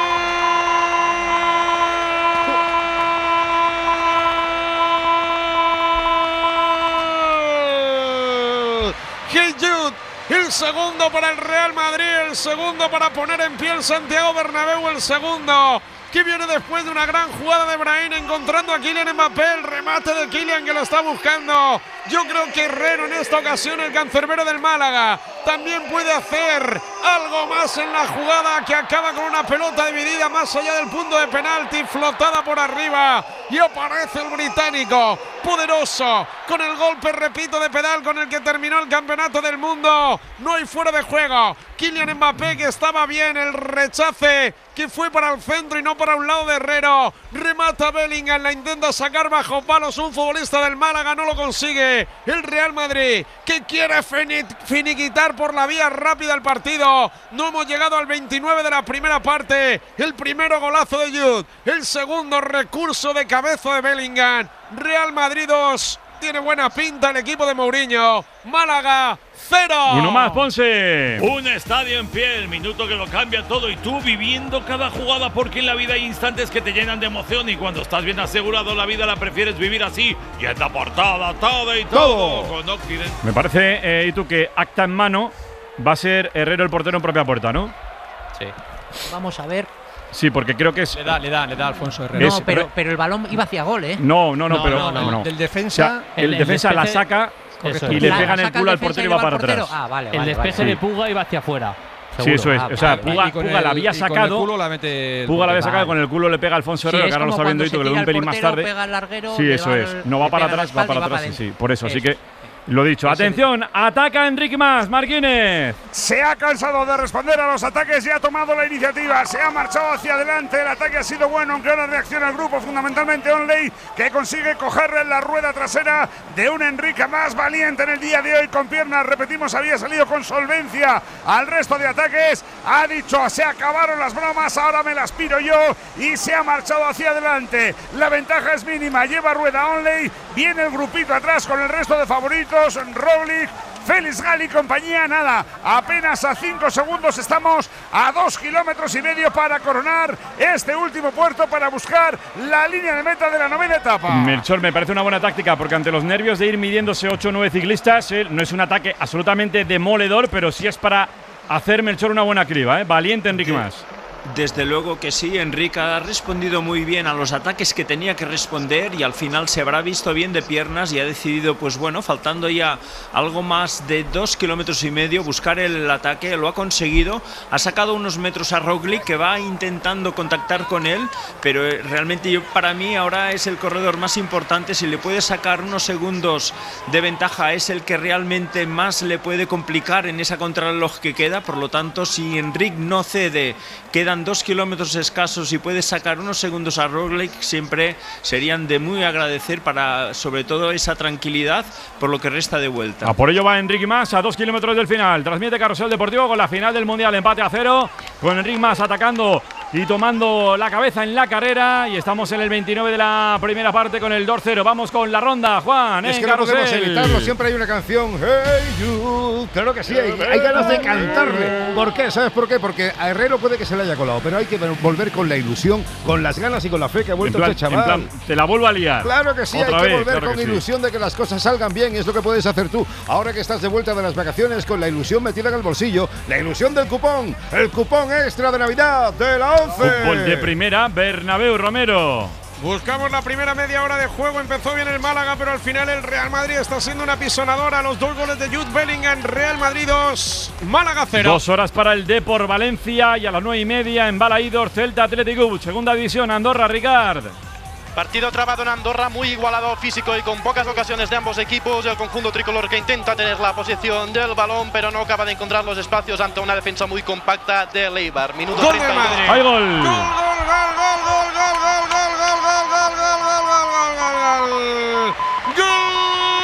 Hey Jude, el segundo para el Real Madrid, el segundo para poner en pie el Santiago Bernabéu, el segundo que viene después de una gran jugada de Brahim encontrando a Kylian Mbappé, el remate de Kylian que lo está buscando. Yo creo que Herrero en esta ocasión, el cancerbero del Málaga, también puede hacer algo más en la jugada que acaba con una pelota dividida más allá del punto de penalti, flotada por arriba y aparece el británico, poderoso, con el golpe, repito, de pedal con el que terminó el campeonato del mundo. No hay fuera de juego. Kylian Mbappé que estaba bien, el rechace que fue para el centro y no para un lado de Herrero. Remata Bellingham, la intenta sacar bajo palos un futbolista del Málaga, no lo consigue. El Real Madrid que quiere finiquitar por la vía rápida el partido. No hemos llegado al veintinueve de la primera parte. El primero golazo de Jude, el segundo recurso de cabeza de Bellingham. Real Madrid dos. Tiene buena pinta el equipo de Mourinho. Málaga cero. Uno más, Ponce. Un estadio en pie, el minuto que lo cambia todo y tú viviendo cada jugada, porque en la vida hay instantes que te llenan de emoción y cuando estás bien asegurado la vida la prefieres vivir así. Y en la portada, todo y todo. Todo. Con Occident. Me parece, eh, y tú, que acta en mano va a ser Herrero el portero en propia puerta, ¿no? Sí. Vamos a ver. Sí, porque creo que es… Le da, le da, le da Alfonso Herrero. No, pero, pero el balón iba hacia gol, ¿eh? No, no, no, No, pero… no, no. no. Del defensa… O sea, el, el- el defensa la despeje- saca Correcto. y le La- pega en la el saca culo el al portero y defensa va y para va al portero. atrás. Ah, vale, El vale, despeje vale. de Puga iba hacia afuera. Sí, eso es. Ah, O sea, vale, Puga, Y con Puga el- la había y con el sacado. culo la mete el Puga la había portero. sacado, con el culo le pega a Alfonso Sí, Herrero, es que ahora lo como está viendo cuando Hito, se que le da un tira el pelín más portero, tarde. pega al larguero, Sí, le eso va es. al- No va le para pega en la atrás, va espalda y para va atrás, para sí, sí. adentro. Por eso, así Eso. que lo dicho. Atención, ataca Enrique Mas, Marquínez. Se ha cansado de responder a los ataques y ha tomado la iniciativa. Se ha marchado hacia adelante. El ataque ha sido bueno, aunque ahora reacciona el grupo, fundamentalmente Onley, que consigue cogerle en la rueda trasera de un Enrique más valiente en el día de hoy con piernas. Repetimos, había salido con solvencia al resto de ataques. Ha dicho, se acabaron las bromas, ahora me las piro yo. Y se ha marchado hacia adelante. La ventaja es mínima. Lleva rueda Onley. Viene el grupito atrás con el resto de favoritos. Roglic, Félix Gal y compañía, nada, apenas a cinco segundos, estamos a dos kilómetros y medio para coronar este último puerto para buscar la línea de meta de la novena etapa. Melchor, me parece una buena táctica, porque ante los nervios de ir midiéndose ocho o nueve ciclistas, eh, no es un ataque absolutamente demoledor, pero sí es para hacer Melchor una buena criba, ¿eh? Valiente Enrique Mas. Desde luego que sí, Enrique ha respondido muy bien a los ataques que tenía que responder y al final se habrá visto bien de piernas y ha decidido, pues bueno, faltando ya algo más de dos kilómetros y medio, buscar el ataque. Lo ha conseguido, ha sacado unos metros a Roglic, que va intentando contactar con él, pero realmente yo, para mí ahora es el corredor más importante. Si le puede sacar unos segundos de ventaja, es el que realmente más le puede complicar en esa contrarreloj que queda. Por lo tanto, si Enrique no cede, queda dos kilómetros escasos y puedes sacar unos segundos a Roglic, siempre serían de muy agradecer para sobre todo esa tranquilidad por lo que resta de vuelta. A por ello va Enrique Mas a dos kilómetros del final. Transmite Carrusel Deportivo con la final del Mundial, empate a cero, con Enrique Mas atacando y tomando la cabeza en la carrera. Y estamos en el veintinueve de la primera parte con el dos cero. Vamos con la ronda, Juan. Es en que no Carrusel. podemos evitarlo. Siempre hay una canción. Hey you. Claro que sí, hay, hay ganas de cantarle. ¿Por qué? ¿Sabes por qué? Porque a Herrero puede que se le haya colado, pero hay que volver con la ilusión, con las ganas y con la fe que ha vuelto En plan, este chaval. en plan, te la vuelvo a liar. Claro que sí, Otra hay que vez, volver claro con que sí. ilusión de que las cosas salgan bien. Es lo que puedes hacer tú. Ahora que estás de vuelta de las vacaciones con la ilusión metida en el bolsillo, la ilusión del cupón, el cupón extra de Navidad de la ONCE. Fútbol de primera, Bernabéu, Romero. Buscamos la primera media hora de juego. Empezó bien el Málaga, pero al final el Real Madrid está siendo una pisonadora. Los dos goles de Jude Bellingham. Real Madrid dos, Málaga cero. Dos horas para el Depor Valencia y a las nueve y media en Balaídor, Celta Atlético, segunda división, Andorra, Ricard. Partido trabado en Andorra, muy igualado físico y con pocas ocasiones de ambos equipos. El conjunto tricolor que intenta tener la posesión del balón, pero no acaba de encontrar los espacios ante una defensa muy compacta de Eibar. Minuto Gol treinta y del dos. Madrid. ¡Hay gol! Gol, gol, gol, gol, gol, gol, gol, gol, gol, gol, gol, gol, gol, gol, gol, gol, gol.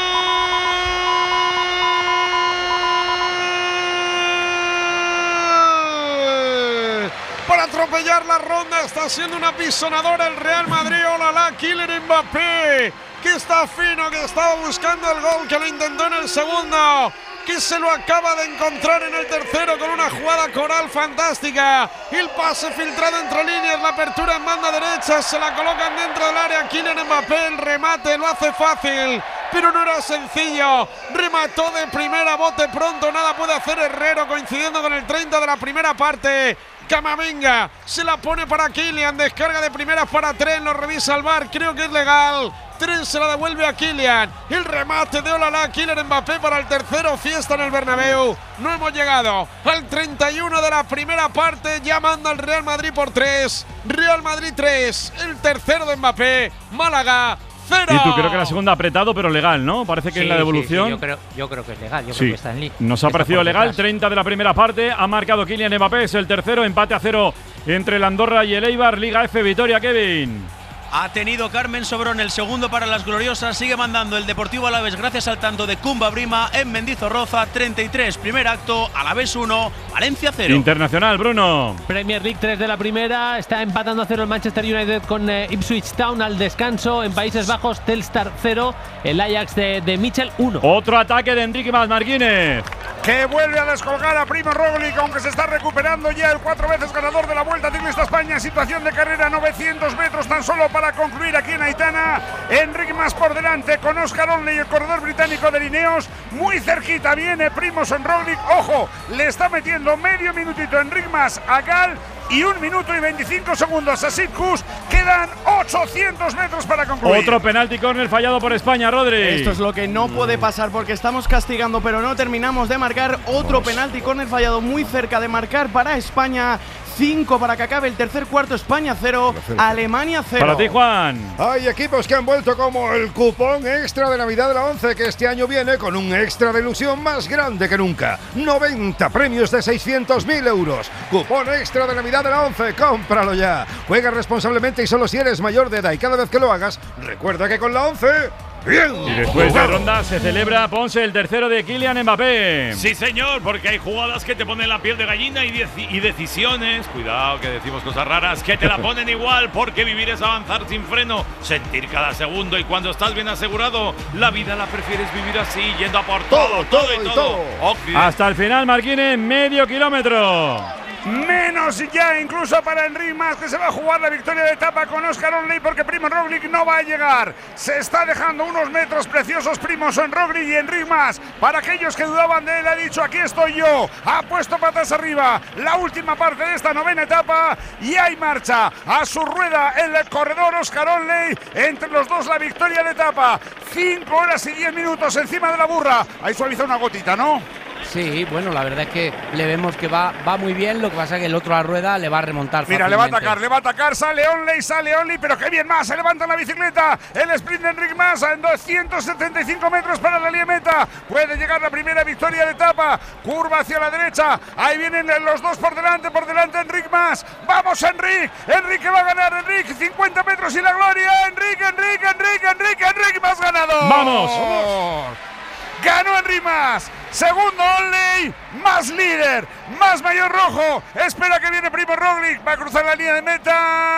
Para atropellar la ronda, está siendo una pisonadora el Real Madrid. Olala, Kylian Mbappé, que está fino, que estaba buscando el gol, que lo intentó en el segundo, que se lo acaba de encontrar en el tercero con una jugada coral fantástica. El pase filtrado entre líneas, la apertura en banda derecha, se la colocan dentro del área. Kylian Mbappé, el remate lo hace fácil, pero no era sencillo. Remató de primera, bote pronto, nada puede hacer Herrero, coincidiendo con el treinta de la primera parte. Camavinga se la pone para Kylian, descarga de primeras para Tren, lo revisa el V A R, creo que es legal. Tren se la devuelve a Kylian, el remate de Olala, Kylian Mbappé para el tercero, fiesta en el Bernabéu. No hemos llegado al treinta y uno de la primera parte, ya manda el Real Madrid por tres, Real Madrid tres, el tercero de Mbappé, Málaga cero. Y tú creo que la segunda apretado, pero legal, ¿no? Parece que Sí, en la sí, devolución. sí, yo, creo, yo creo que es legal, yo Sí. creo que está en línea. Nos ha Está parecido por legal, detrás. treinta de la primera parte, ha marcado Kylian Mbappé, es el tercero, empate a cero entre el Andorra y el Eibar, Liga F, Vitoria, Kevin. Ha tenido Carmen Sobrón el segundo para las gloriosas. Sigue mandando el Deportivo Alavés gracias al tanto de Kumba Brima en Mendizorroza. treinta y tres, primer acto, Alavés uno, Valencia cero. Internacional, Bruno. Premier League tres de la primera. Está empatando a cero el Manchester United con eh, Ipswich Town al descanso. En Países Bajos, Telstar cero. El Ajax de, de Mitchell uno. Otro ataque de Enrique Marquínez. Que vuelve a descolgar a Primo Roglic, aunque se está recuperando ya el cuatro veces ganador de la Vuelta Ciclista España en situación de carrera, novecientos metros tan solo para concluir aquí en Aitana. Enric Mas por delante con Oscar Onley, el corredor británico de Lineos. Muy cerquita viene Primož Roglic. Ojo, le está metiendo medio minutito Enric Mas a Gal y un minuto y veinticinco segundos a Sid Kuss. Quedan ochocientos metros para concluir. Otro penalti córner fallado por España, Rodri. Esto es lo que no puede pasar porque estamos castigando, pero no terminamos de marcar. Otro penalti córner fallado muy cerca de marcar para España. cinco para que acabe el tercer cuarto. España cero, Alemania cero. Para ti, Juan. Hay equipos que han vuelto como el cupón extra de Navidad de la ONCE, que este año viene con un extra de ilusión más grande que nunca. noventa premios de seiscientos mil euros. Cupón extra de Navidad de la ONCE, cómpralo ya. Juega responsablemente y solo si eres mayor de edad, y cada vez que lo hagas, recuerda que con la ONCE… ¡bien! Y después de ronda se celebra, Ponce, el tercero de Kylian Mbappé. Sí, señor, porque hay jugadas que te ponen la piel de gallina y, deci y decisiones, cuidado que decimos cosas raras, que te la ponen igual, porque vivir es avanzar sin freno, sentir cada segundo, y cuando estás bien asegurado, la vida la prefieres vivir así, yendo a por todo, todo, todo y todo. todo. Hasta el final, Marquínez, medio kilómetro. Menos ya incluso para Enric Mas, que se va a jugar la victoria de etapa con Oscar Onley, porque Primo Roglic no va a llegar. Se está dejando unos metros preciosos Primož Roglic, y Enric Mas, para aquellos que dudaban de él, ha dicho: aquí estoy yo. Ha puesto patas arriba la última parte de esta novena etapa y hay marcha. A su rueda el corredor Oscar Onley. Entre los dos la victoria de etapa. cinco horas y diez minutos encima de la burra. Ahí suaviza una gotita, ¿no? Sí, bueno, la verdad es que le vemos que va, va muy bien, lo que pasa es que el otro a rueda le va a remontar. Mira, le va a atacar, le va a atacar, sale Onley, sale Onley, pero qué bien Mas, se levanta en la bicicleta, el sprint de Enric Mas en doscientos setenta y cinco metros para la línea meta, puede llegar la primera victoria de etapa, curva hacia la derecha, ahí vienen los dos por delante, por delante Enric Mas, vamos Enric, Enric que va a ganar, Enric, cincuenta metros y la gloria, Enric, Enric, Enric, Enric, Enric Mas ganador. ¡Vamos! Ganó Enric Mas. Segundo Onley. Más líder. Más mayor rojo. Espera que viene Primo Roglic. Va a cruzar la línea de meta.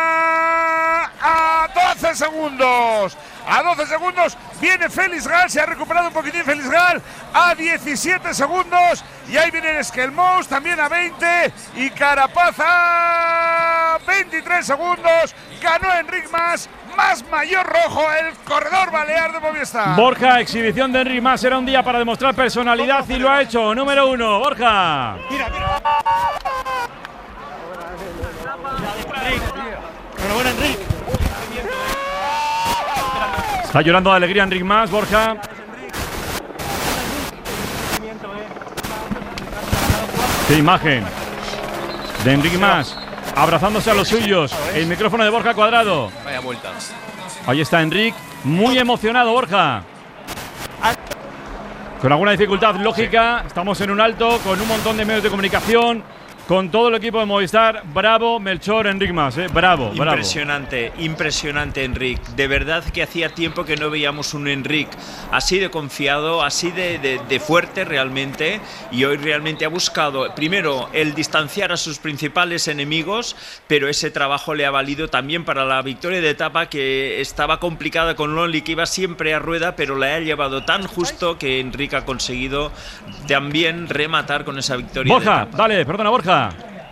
A doce segundos. A doce segundos viene Félix Gal. Se ha recuperado un poquitín Félix Gal. A diecisiete segundos. Y ahí viene Skelmous también a veinte. Y Carapaz a veintitrés segundos. Ganó Enric Mas. Más mayor rojo, el corredor balear de Movistar. Borja, exhibición de Enric Mas. Era un día para demostrar personalidad y lo ha hecho. Número uno, Borja. Mira, mira. Enhorabuena, Enric. Está llorando de alegría Enric Mas, Borja. Qué imagen de Enric Mas abrazándose a los suyos. El micrófono de Borja Cuadrado. Vaya vueltas. Ahí está Enric, muy emocionado, Borja. Con alguna dificultad lógica, estamos en un alto, con un montón de medios de comunicación, con todo el equipo de Movistar. Bravo, Melchor, Enric Mas, eh. bravo, bravo. Impresionante, impresionante Enric. De verdad que hacía tiempo que no veíamos un Enric así de confiado, así de, de, de fuerte realmente. Y hoy realmente ha buscado, primero, el distanciar a sus principales enemigos, pero ese trabajo le ha valido también para la victoria de etapa, que estaba complicada con Onley, que iba siempre a rueda, pero la ha llevado tan justo que Enric ha conseguido también rematar con esa victoria. Borja, de etapa. dale, perdona, Borja.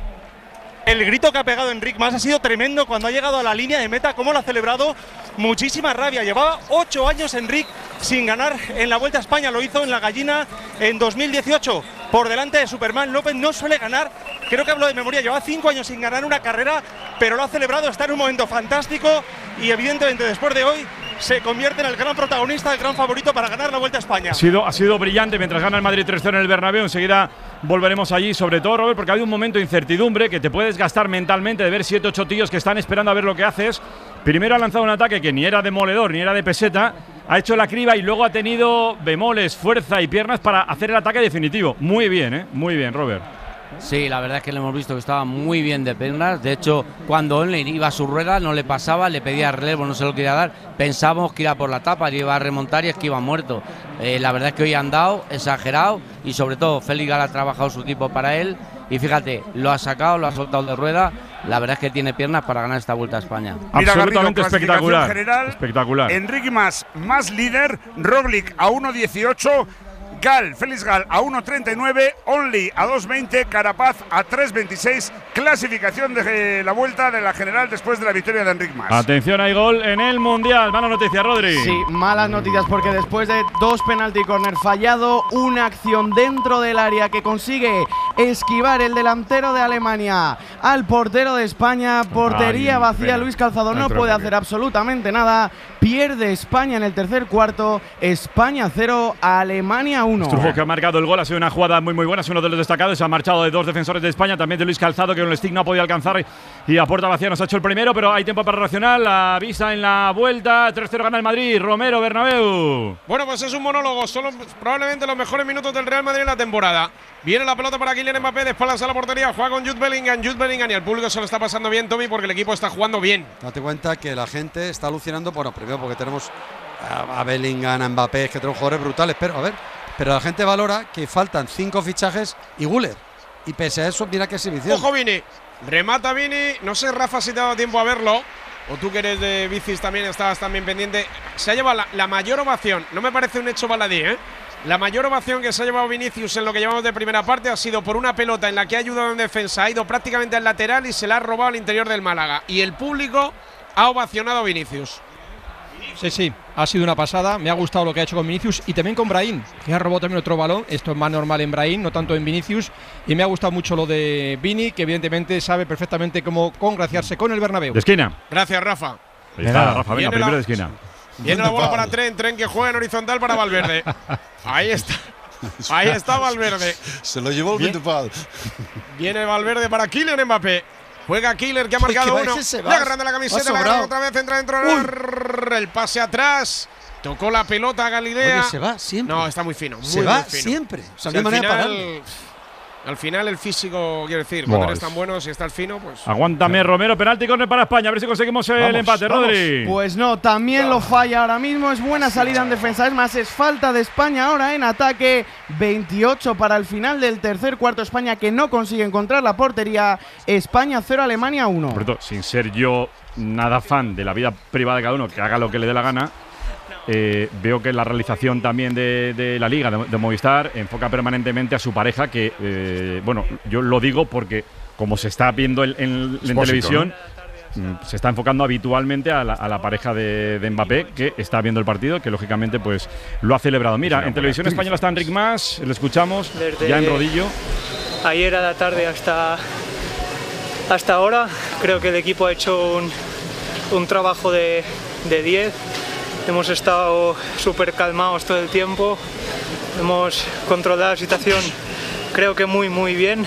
El grito que ha pegado Enric Mas ha sido tremendo cuando ha llegado a la línea de meta. Cómo lo ha celebrado, muchísima rabia. Llevaba ocho años Enric sin ganar en la Vuelta a España. Lo hizo en la Gallina en dos mil dieciocho. Por delante de Superman López. No suele ganar, creo que hablo de memoria. Lleva cinco años sin ganar una carrera, pero lo ha celebrado. Está en un momento fantástico y evidentemente después de hoy se convierte en el gran protagonista, el gran favorito para ganar la Vuelta a España. Ha sido, ha sido brillante mientras gana el Madrid tres cero en el Bernabéu. Enseguida volveremos allí, sobre todo, Robert, porque ha habido un momento de incertidumbre que te puedes gastar mentalmente, de ver siete ocho tíos que están esperando a ver lo que haces. Primero ha lanzado un ataque que ni era demoledor ni era de peseta, ha hecho la criba y luego ha tenido bemoles, fuerza y piernas para hacer el ataque definitivo. Muy bien, ¿eh? Muy bien, Robert. Sí, la verdad es que le hemos visto que estaba muy bien de piernas. De hecho, cuando Onley iba a su rueda, no le pasaba, le pedía relevo, no se lo quería dar. Pensábamos que iba por la tapa, que iba a remontar y es que iba muerto. Eh, la verdad es que hoy han dado, exagerado, y sobre todo Félix Gal ha trabajado su equipo para él. Y fíjate, lo ha sacado, lo ha soltado de rueda. La verdad es que tiene piernas para ganar esta Vuelta a España. Mira, absolutamente Garrido, espectacular. General, espectacular. Enric Mas, más líder. Roglic a uno dieciocho. Gal, Félix Gal a uno treinta y nueve, Onley a dos veinte, Carapaz a tres veintiséis, clasificación de la Vuelta de la General después de la victoria de Enric Mas. Atención, hay gol en el Mundial. Mala noticia, Rodri. Sí, malas noticias porque después de dos penalti corner fallado, una acción dentro del área que consigue esquivar el delantero de Alemania al portero de España. Portería Ay, vacía, pena. Luis Calzado no, No puede entró, hacer absolutamente nada. Pierde España en el tercer cuarto. España cero, Alemania uno. Strujo, que ha marcado el gol, ha sido una jugada muy muy buena, es uno de los destacados, se ha marchado de dos defensores de España, también de Luis Calzado, que con el stick no ha podido alcanzar y a puerta vacía nos ha hecho el primero, pero hay tiempo para reaccionar. La vista en la Vuelta, tres cero gana el Madrid, Romero, Bernabéu. Bueno, pues es un monólogo, son los- probablemente los mejores minutos del Real Madrid en la temporada. Viene la pelota para Kylian Mbappé, de espaldas a la portería, juega con Jude Bellingham, Jude Bellingham, y al público se lo está pasando bien, Tommy, porque el equipo está jugando bien. Date cuenta que la gente está alucinando, bueno, primero porque tenemos a, a Bellingham, a Mbappé, es que tenemos jugadores brutales, pero a ver, pero la gente valora que faltan cinco fichajes y Güler. Y pese a eso, mira qué exhibición. Ojo, Vini. Remata Vini. No sé, Rafa, si te ha dado tiempo a verlo. O tú que eres de bicis también estabas también pendiente. Se ha llevado la, la mayor ovación. No me parece un hecho baladí, ¿eh? La mayor ovación que se ha llevado Vinicius en lo que llevamos de primera parte ha sido por una pelota en la que ha ayudado en defensa. Ha ido prácticamente al lateral y se la ha robado al interior del Málaga. Y el público ha ovacionado a Vinicius. Sí, sí, ha sido una pasada. Me ha gustado lo que ha hecho con Vinicius y también con Brahim, que ha robado también otro balón. Esto es más normal en Brahim, no tanto en Vinicius. Y me ha gustado mucho lo de Vini, que evidentemente sabe perfectamente cómo congraciarse con el Bernabéu. De esquina. Gracias, Rafa. Ahí está, Rafa, venga, Viene primero la- de esquina. Viene la bola para Tren, Tren que juega en horizontal para Valverde. Ahí está. Ahí está Valverde. Se lo llevó el Bien. Ventupal. Viene Valverde para Kylian Mbappé. Juega Killer, que ha Uy, marcado que va, uno. ese se Le va. agarrando la Va camiseta, la sobrado. agarra otra vez, entra dentro. El pase atrás. Tocó la pelota a Galilea. Oye, se va siempre. No, está muy fino. Muy, Se muy va fino. siempre. O sea, Si no hay al manera de final, pararle. Al final el físico, quiero decir, cuando Buah, eres tan bueno, si estás fino, pues… Aguántame, Romero, penalti córner para España, a ver si conseguimos el Vamos, empate, vamos. Rodri. Pues no, también lo falla ahora mismo. Es buena salida en defensa. Es más, es falta de España ahora en ataque. veintiocho para el final del tercer cuarto. España que no consigue encontrar la portería. España cero, Alemania uno. Por cierto, sin ser yo nada fan de la vida privada de cada uno, que haga lo que le dé la gana, eh, veo que la realización también de, de la Liga, de, de Movistar, enfoca permanentemente a su pareja, que, eh, bueno, yo lo digo porque como se está viendo en, en, en Expósito, televisión, ¿no? se está enfocando habitualmente a la, a la pareja de, de Mbappé, que está viendo el partido, que lógicamente pues lo ha celebrado. Mira, en televisión actriz. española está Enric Mas, lo escuchamos Desde ya en rodillo. Ayer a la tarde hasta, hasta ahora, creo que el equipo ha hecho un, un trabajo de diez. Hemos estado súper calmados todo el tiempo, hemos controlado la situación creo que muy muy bien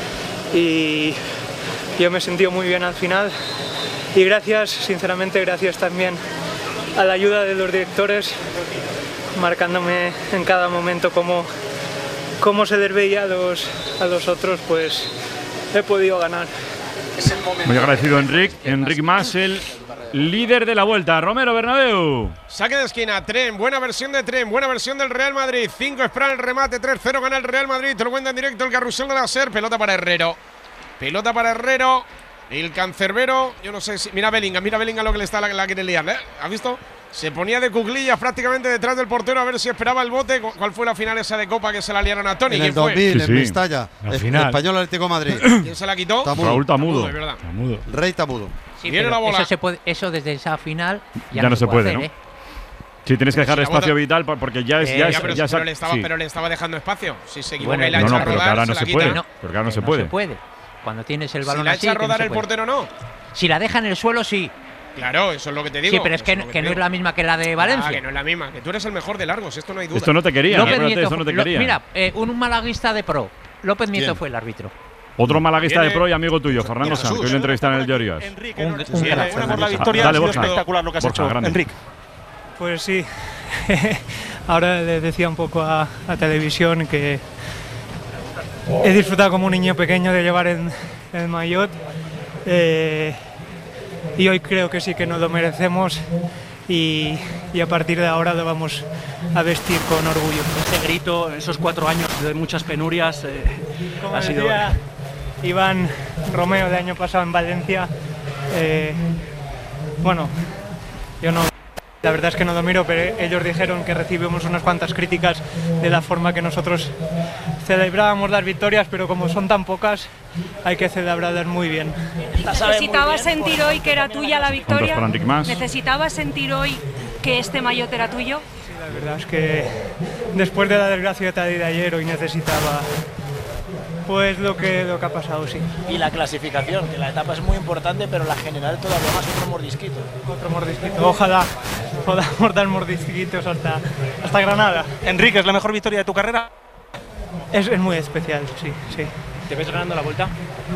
y yo me he sentido muy bien al final y gracias, sinceramente gracias también a la ayuda de los directores, marcándome en cada momento cómo, cómo se les veía a los, a los otros, pues he podido ganar. Muy agradecido Enric, Enric Mas, el líder de la vuelta. Romero, Bernabéu. Saque de esquina, Tren, buena versión de Tren, buena versión del Real Madrid. cinco espera el remate, tres cero gana el Real Madrid. Te lo cuenta en directo el carrusel de la SER. Pelota para Herrero. Pelota para Herrero. El cancerbero, yo no sé si… Mira Bellingham, mira Bellingham lo que le está la, la quiere liar, ¿eh? ¿Has visto? Se ponía de cuclillas prácticamente detrás del portero a ver si esperaba el bote. ¿Cuál fue la final esa de Copa que se la liaron a Toni? En el ¿Quién fue? dos mil, Sí, en sí. Mestalla. La Es- final. Español Atlético de Madrid. ¿Quién se la quitó? Tamudo. Raúl Tamudo. de verdad. Tamudo. Rey Tamudo. Sí, Viene pero la bola. Eso, se puede, eso desde esa final ya, Ya no se puede, hacer, ¿no? ¿eh? Sí, tienes que dejar si la espacio bota- vital pa- porque ya es… Eh, ya Ya, es pero, ya pero sa- le estaba, sí. pero le estaba dejando espacio. Si se equivoca Bueno, y la no, echa no, a pero rodar, que ahora se no la se quita. puede. No, Porque ahora no que se puede. se puede. Cuando tienes el Si balón la así, echa a que no rodar se el puede. portero, no. Si la deja en el suelo, sí. Claro, eso es lo que te digo. Sí, pero es que, eso lo que te no es digo. la misma que la de Ah, Valencia. que no es la misma. Que tú eres el mejor de largos, esto no hay duda. Esto no te quería, López acuérdate, Nieto esto no te fue- lo- quería. Mira, eh, un malaguista de pro. López Nieto ¿Quién? fue el árbitro. Otro malaguista de Viene- pro y amigo tuyo, Fernando Mira, Sanz, que Jesús. hoy le entrevistan en el diario As. Enrique, Un- no- un sí, crack. enhorabuena por la Ah, victoria, dale, ha sido Borja. espectacular lo que has Borja, hecho, grande. Enrique. Pues sí, ahora le decía un poco a, a televisión que he disfrutado como un niño pequeño de llevar el, el maillot eh, y hoy creo que sí que nos lo merecemos y, y a partir de ahora lo vamos a vestir con orgullo. Ese grito, esos cuatro años de muchas penurias, eh, Como ha sido… decía Iván Romeo el año pasado en Valencia, eh, bueno, yo no, la verdad es que no lo miro, pero ellos dijeron que recibimos unas cuantas críticas de la forma que nosotros celebrábamos las victorias, pero como son tan pocas, hay que celebrarlas muy bien. ¿Necesitabas sentir hoy que era tuya la victoria? para Enric Mas. ¿Necesitabas sentir hoy que este maillot era tuyo? La verdad es que después de la desgracia de ayer, hoy necesitaba pues lo que, lo que ha pasado, sí. Y la clasificación, que la etapa es muy importante, pero la general todavía más, otro mordisquito. Otro mordisquito. Ojalá podamos dar mordisquitos hasta, hasta Granada. Enrique, ¿es la mejor victoria de tu carrera? Es, es muy especial, sí, sí. ¿Te ves ganando la vuelta?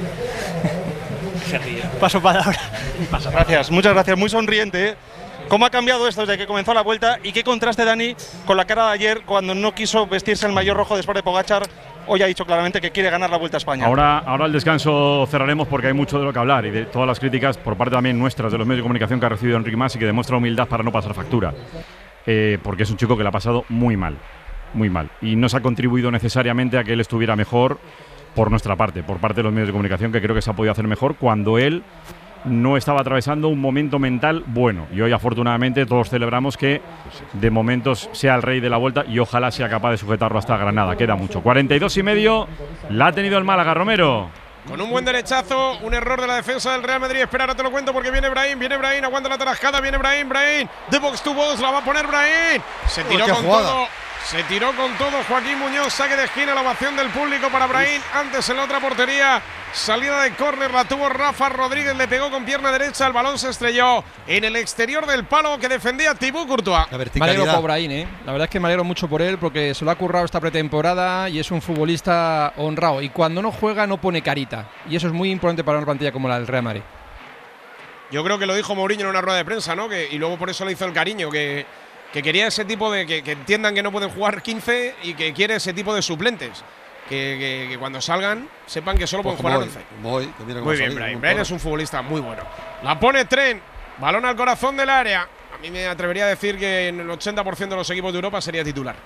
Se ríe. Paso palabra. Gracias, muchas gracias, muy sonriente. ¿eh? ¿Cómo ha cambiado esto desde que comenzó la vuelta? ¿Y qué contraste, Dani, con la cara de ayer cuando no quiso vestirse el maillot rojo después de Pogačar? Hoy ha dicho claramente que quiere ganar la Vuelta a España. Ahora, ahora al descanso cerraremos porque hay mucho de lo que hablar y de todas las críticas por parte también nuestras de los medios de comunicación que ha recibido Enric Mas y que demuestra humildad para no pasar factura. Eh, porque es un chico que le ha pasado muy mal, muy mal. Y no se ha contribuido necesariamente a que él estuviera mejor por nuestra parte, por parte de los medios de comunicación, que creo que se ha podido hacer mejor cuando él no estaba atravesando un momento mental bueno. Y hoy, afortunadamente, todos celebramos que de momentos sea el rey de la Vuelta y ojalá sea capaz de sujetarlo hasta Granada. Queda mucho. cuarenta y dos y medio la ha tenido el Málaga, Romero. Con un buen derechazo, un error de la defensa del Real Madrid. Espera, ahora te lo cuento porque viene Brahim, viene Brahim, aguanta la tarascada, viene Brahim, Brahim. De box to box, la va a poner Brahim. Se tiró qué con jugada. todo. Se tiró con todo Joaquín Muñoz, saque de esquina, la ovación del público para Brahim. Antes en la otra portería, salida de córner, la tuvo Rafa Rodríguez, le pegó con pierna derecha, el balón se estrelló en el exterior del palo que defendía Thibaut Courtois. Me alegro por Brahim, ¿eh? La verdad es que me alegro mucho por él porque se lo ha currado esta pretemporada y es un futbolista honrado. Y cuando no juega no pone carita. Y eso es muy importante para una plantilla como la del Real Madrid. Yo creo que lo dijo Mourinho en una rueda de prensa, ¿no? Que, y luego por eso le hizo el cariño, que, que quería ese tipo de… Que, que entiendan que no pueden jugar quince y que quiere ese tipo de suplentes. que, que, que cuando salgan sepan que solo pueden jugar a once. Voy, que mira cómo Muy bien, salido, Brian. un Brian toro. es un futbolista muy bueno. La pone Trent. Balón al corazón del área. A mí me atrevería a decir que en el ochenta por ciento de los equipos de Europa sería titular.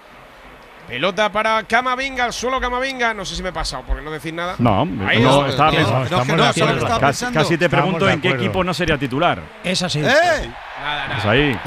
Pelota para Camavinga, al suelo Camavinga. No sé si me he pasado, porque no decir nada. No, Ahí no, está. estaba No, pensando. no, estamos que no, de acuerdo. solo estaba Casi, pensando. casi te Estamos pregunto de en qué acuerdo. equipo no sería titular. Es así. ¡Eh! Nada, nada. Pues ahí.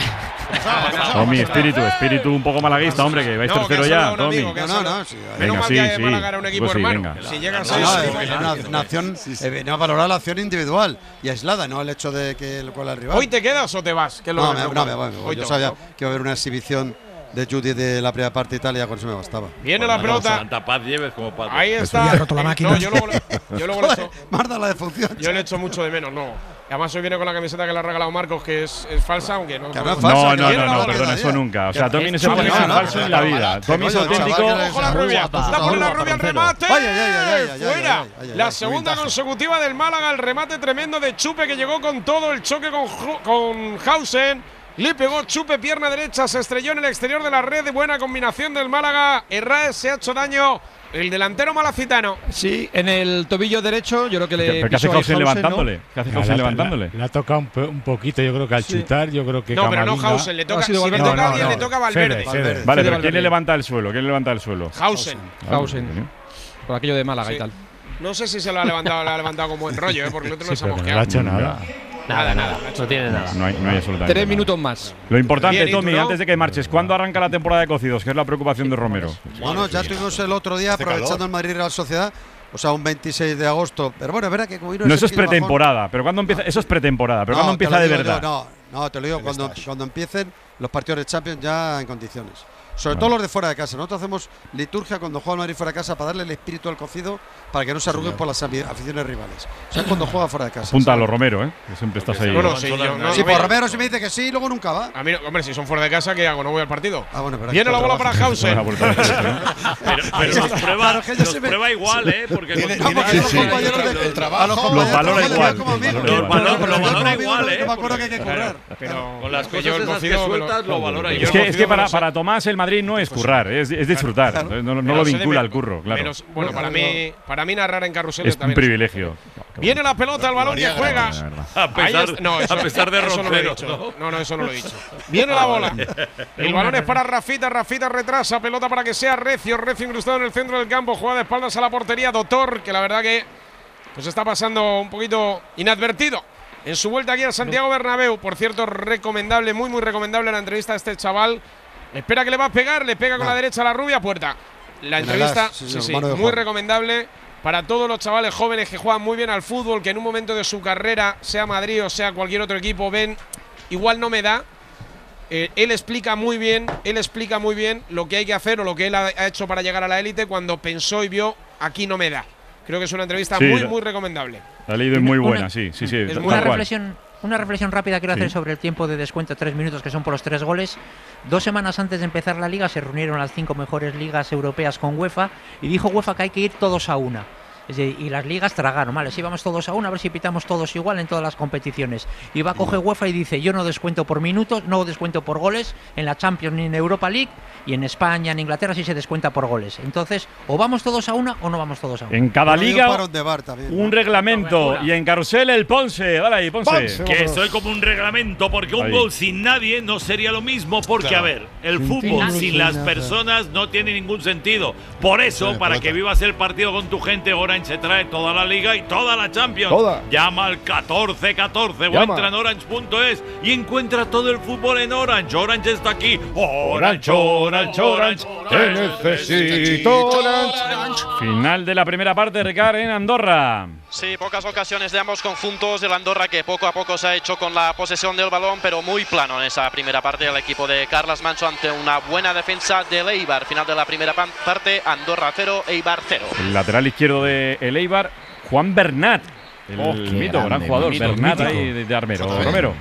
Tommy, espíritu, espíritu un poco malaguista, hombre, que vais No, que tercero ha ya, saludado un Tommy. amigo, que ha No, no, saludado. no, sí, Menos venga, mal sí, que sí. Málaga era un equipo Pues sí, hermano. venga. Si llegan No, seis, no, seguimos es ganando. una, una acción, eh, venía a valorar la acción individual y aislada, no el hecho de que el cual el rival. ¿Hoy te quedas o te vas? Que es lo no, que me, preocupa. no, me voy, me voy. Hoy Yo te sabía vas. que iba a haber una exhibición de Judy de la primera parte de Italia, con eso me bastaba. Viene la pelota. Santa paz lleves como padre. Ahí está. Ya ha roto la máquina. No, yo luego, yo luego lo echo. Marta la defunción. Yo le echo mucho de menos, no. Y además hoy viene con la camiseta que le ha regalado Marcos, que es, es falsa, aunque no. Que no es falsa, No, que no, viene no, la no, bola perdona, ya. eso nunca. O sea, Tommy no se No, pone no, sin no, falso no, en la no, vida. no, Tommy es coño, chaval, auténtico. que le- Ojo la rubia. guapa. La pone la Guapa, rubia, el Roncero. remate. Ay, ay, ay, ay, ay, ay, Fuera. ay, ay, ay, La ay, segunda ventaja. consecutiva del Málaga, el remate tremendo de Chupe que llegó con todo el choque con, Ju- con Hausen. Le pegó Chupe, pierna derecha, se estrelló en el exterior de la red. Buena combinación del Málaga. Herrera se ha hecho daño. El delantero malacitano. Sí, en el tobillo derecho, yo creo que le. ¿Pero qué hace pisó ahí Hausen Hausen, ¿no? levantándole? ¿Qué hace La- Hausen la- levantándole? La, la ha tocado un, po- un poquito, yo creo que al Sí. chutar, yo creo que No, pero no Camavinga- Hausen, le toca. Ha sido Si le Valverde. toca a No, alguien, no, le no. toca a Valverde. Fede, Fede. Vale, Fede pero ¿quién Valverde. le levanta el suelo? ¿Quién le levanta el suelo? Hausen. Hausen. coño. Por aquello de Málaga Sí. y tal. No sé si se lo ha levantado, lo ha levantado con buen rollo, ¿eh? Porque el otro Sí, no se ha pero que no le mosqueado. ha hecho nada. Nada, nada. No tiene nada. No hay, no hay absolutamente Tres nada. minutos más. Lo importante, Bien, ¿y tú, Tommy, no? antes de que marches, ¿cuándo arranca la temporada de cocidos? Que es la preocupación de Romero. Bueno, ya tuvimos el otro día, Hace aprovechando calor. el Madrid Real Sociedad, o sea, un veintiséis de agosto. Pero bueno, es verdad que como vino No, ese eso es pequeño bajón- pretemporada. Pero ¿cuándo empieza? Eso es pretemporada. Pero No, ¿cuándo te empieza lo de digo yo, verdad? no, no, te lo digo cuando, stage. cuando empiecen los partidos de Champions ya en condiciones. Sobre todo los de fuera de casa. Nosotros hacemos liturgia cuando juega el Madrid fuera de casa para darle el espíritu al cocido para que no se arruguen por las afi- aficiones rivales. O sea, es cuando juega fuera de casa. Punta a ¿sabes? los Romero, ¿eh? Que siempre estás ahí. Bueno, sí, yo, no, Si a mí- por Romero si me dice que sí, luego nunca va. a mí, hombre, si son fuera de casa, ¿qué hago? No voy al partido. Ah, bueno, pero Viene aquí la bola para trabaja. Hausen. Buena vuelta de cruce, ¿no? Pero, pero nos prueba, Claro, que yo nos se me- prueba igual, ¿eh? Porque Tiene- con- No, porque Sí, los sí. compañeros de- El a los trabajo- compañeros Los valora de trabajo igual, como los amigos. valora igual. Lo valora- Pero lo yo valora como amigo igual, no- ¿eh? no me acuerdo que hay que currar. Pero con las que cosas yo el esas que cocido me lo- sueltas, lo valora yo Es el que, es que cocido me para, lo sé. para Tomás el Madrid no es currar, es, es disfrutar. Entonces No, no Me lo sé de vincula me- al curro, claro. menos- bueno, para mí, para mí narrar en carrusel Es un también privilegio. Viene la pelota, el balón que juega. La verdad. A Ahí pesar, está- no, eso, a pesar de eso no lo he Roncero. dicho. No, no, eso no lo he dicho. Viene la bola. El balón es para Rafita. Rafita retrasa. Pelota para que sea Recio. Recio incrustado en el centro del campo. Juega de espaldas a la portería. Doctor, que la verdad que pues está pasando un poquito inadvertido en su vuelta aquí al Santiago Bernabéu. Por cierto, recomendable, muy, muy recomendable la entrevista de este chaval. Espera que le va a pegar. Le pega con la derecha a la rubia. Puerta. La En el entrevista, as, sí, sí, señor, sí, mano de muy Juan. recomendable para todos los chavales jóvenes que juegan muy bien al fútbol, que en un momento de su carrera, sea Madrid o sea cualquier otro equipo, ven, igual no me da. Eh, él explica muy bien, él explica muy bien lo que hay que hacer o lo que él ha, ha hecho para llegar a la élite cuando pensó y vio aquí no me da. Creo que es una entrevista Sí, muy, la- muy recomendable. La ley es muy Una- buena, sí, sí, sí. es tal muy Una cual. reflexión, una reflexión rápida quiero hacer Sí. sobre el tiempo de descuento, tres minutos, que son por los tres goles. Dos semanas antes de empezar la liga se reunieron las cinco mejores ligas europeas con UEFA y dijo UEFA que hay que ir todos a una. Es decir, y las ligas tragaron, vale, si vamos todos a una, a ver si pitamos todos igual en todas las competiciones. Y va a coger UEFA y dice, yo no descuento por minutos, no descuento por goles, en la Champions ni en Europa League, y en España, en Inglaterra sí se descuenta por goles. Entonces, o vamos todos a una o no vamos todos a una. En cada Bueno, y un liga parón de bar también, un ¿no? reglamento y en carrusel el Ponce. Dale ahí, Ponce. Ponce. Que soy como un reglamento, porque un Ahí. gol sin nadie no sería lo mismo. Porque, Claro. a ver, el Sin fútbol ti, sin sin las nada. personas no tiene ningún sentido. Por eso, Sí, para pelota. que vivas el partido con tu gente, Orange se trae toda la liga y toda la Champions. Toda. Llama al catorce catorce o Llama. entra en orange punto es y encuentra todo el fútbol en Orange. Orange está aquí. Orange, Orange, Orange. Te necesito, Orange. Final de la primera parte, Ricard, en Andorra. Sí, pocas ocasiones de ambos conjuntos. El Andorra que poco a poco se ha hecho con la posesión del balón, pero muy plano en esa primera parte. El equipo de Carlas Manso ante una buena defensa del Eibar. Final de la primera pan- parte, Andorra cero, Eibar cero. El lateral izquierdo de el Eibar, Juan Bernat. El Oh, qué mito, gran grande, jugador. mito, Bernat mítico. ahí de, de Armero. Joder. Romero.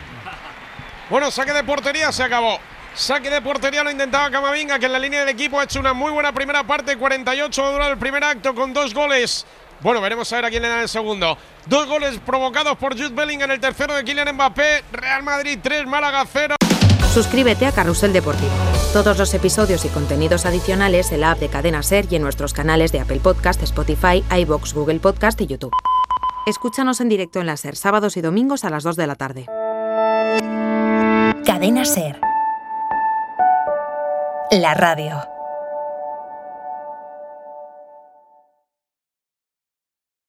Bueno, saque de portería, se acabó. Saque de portería lo intentaba Camavinga, que en la línea del equipo ha hecho una muy buena primera parte. cuarenta y ocho ha durado el primer acto con dos goles. Bueno, veremos a ver a quién le dan el segundo. Dos goles provocados por Jude Bellingham, el tercero de Kylian Mbappé. Real Madrid tres, Málaga cero. Suscríbete a Carrusel Deportivo. Todos los episodios y contenidos adicionales en la app de Cadena SER y en nuestros canales de Apple Podcast, Spotify, iVoox, Google Podcast y YouTube. Escúchanos en directo en la SER sábados y domingos a las dos de la tarde. Cadena SER. La radio.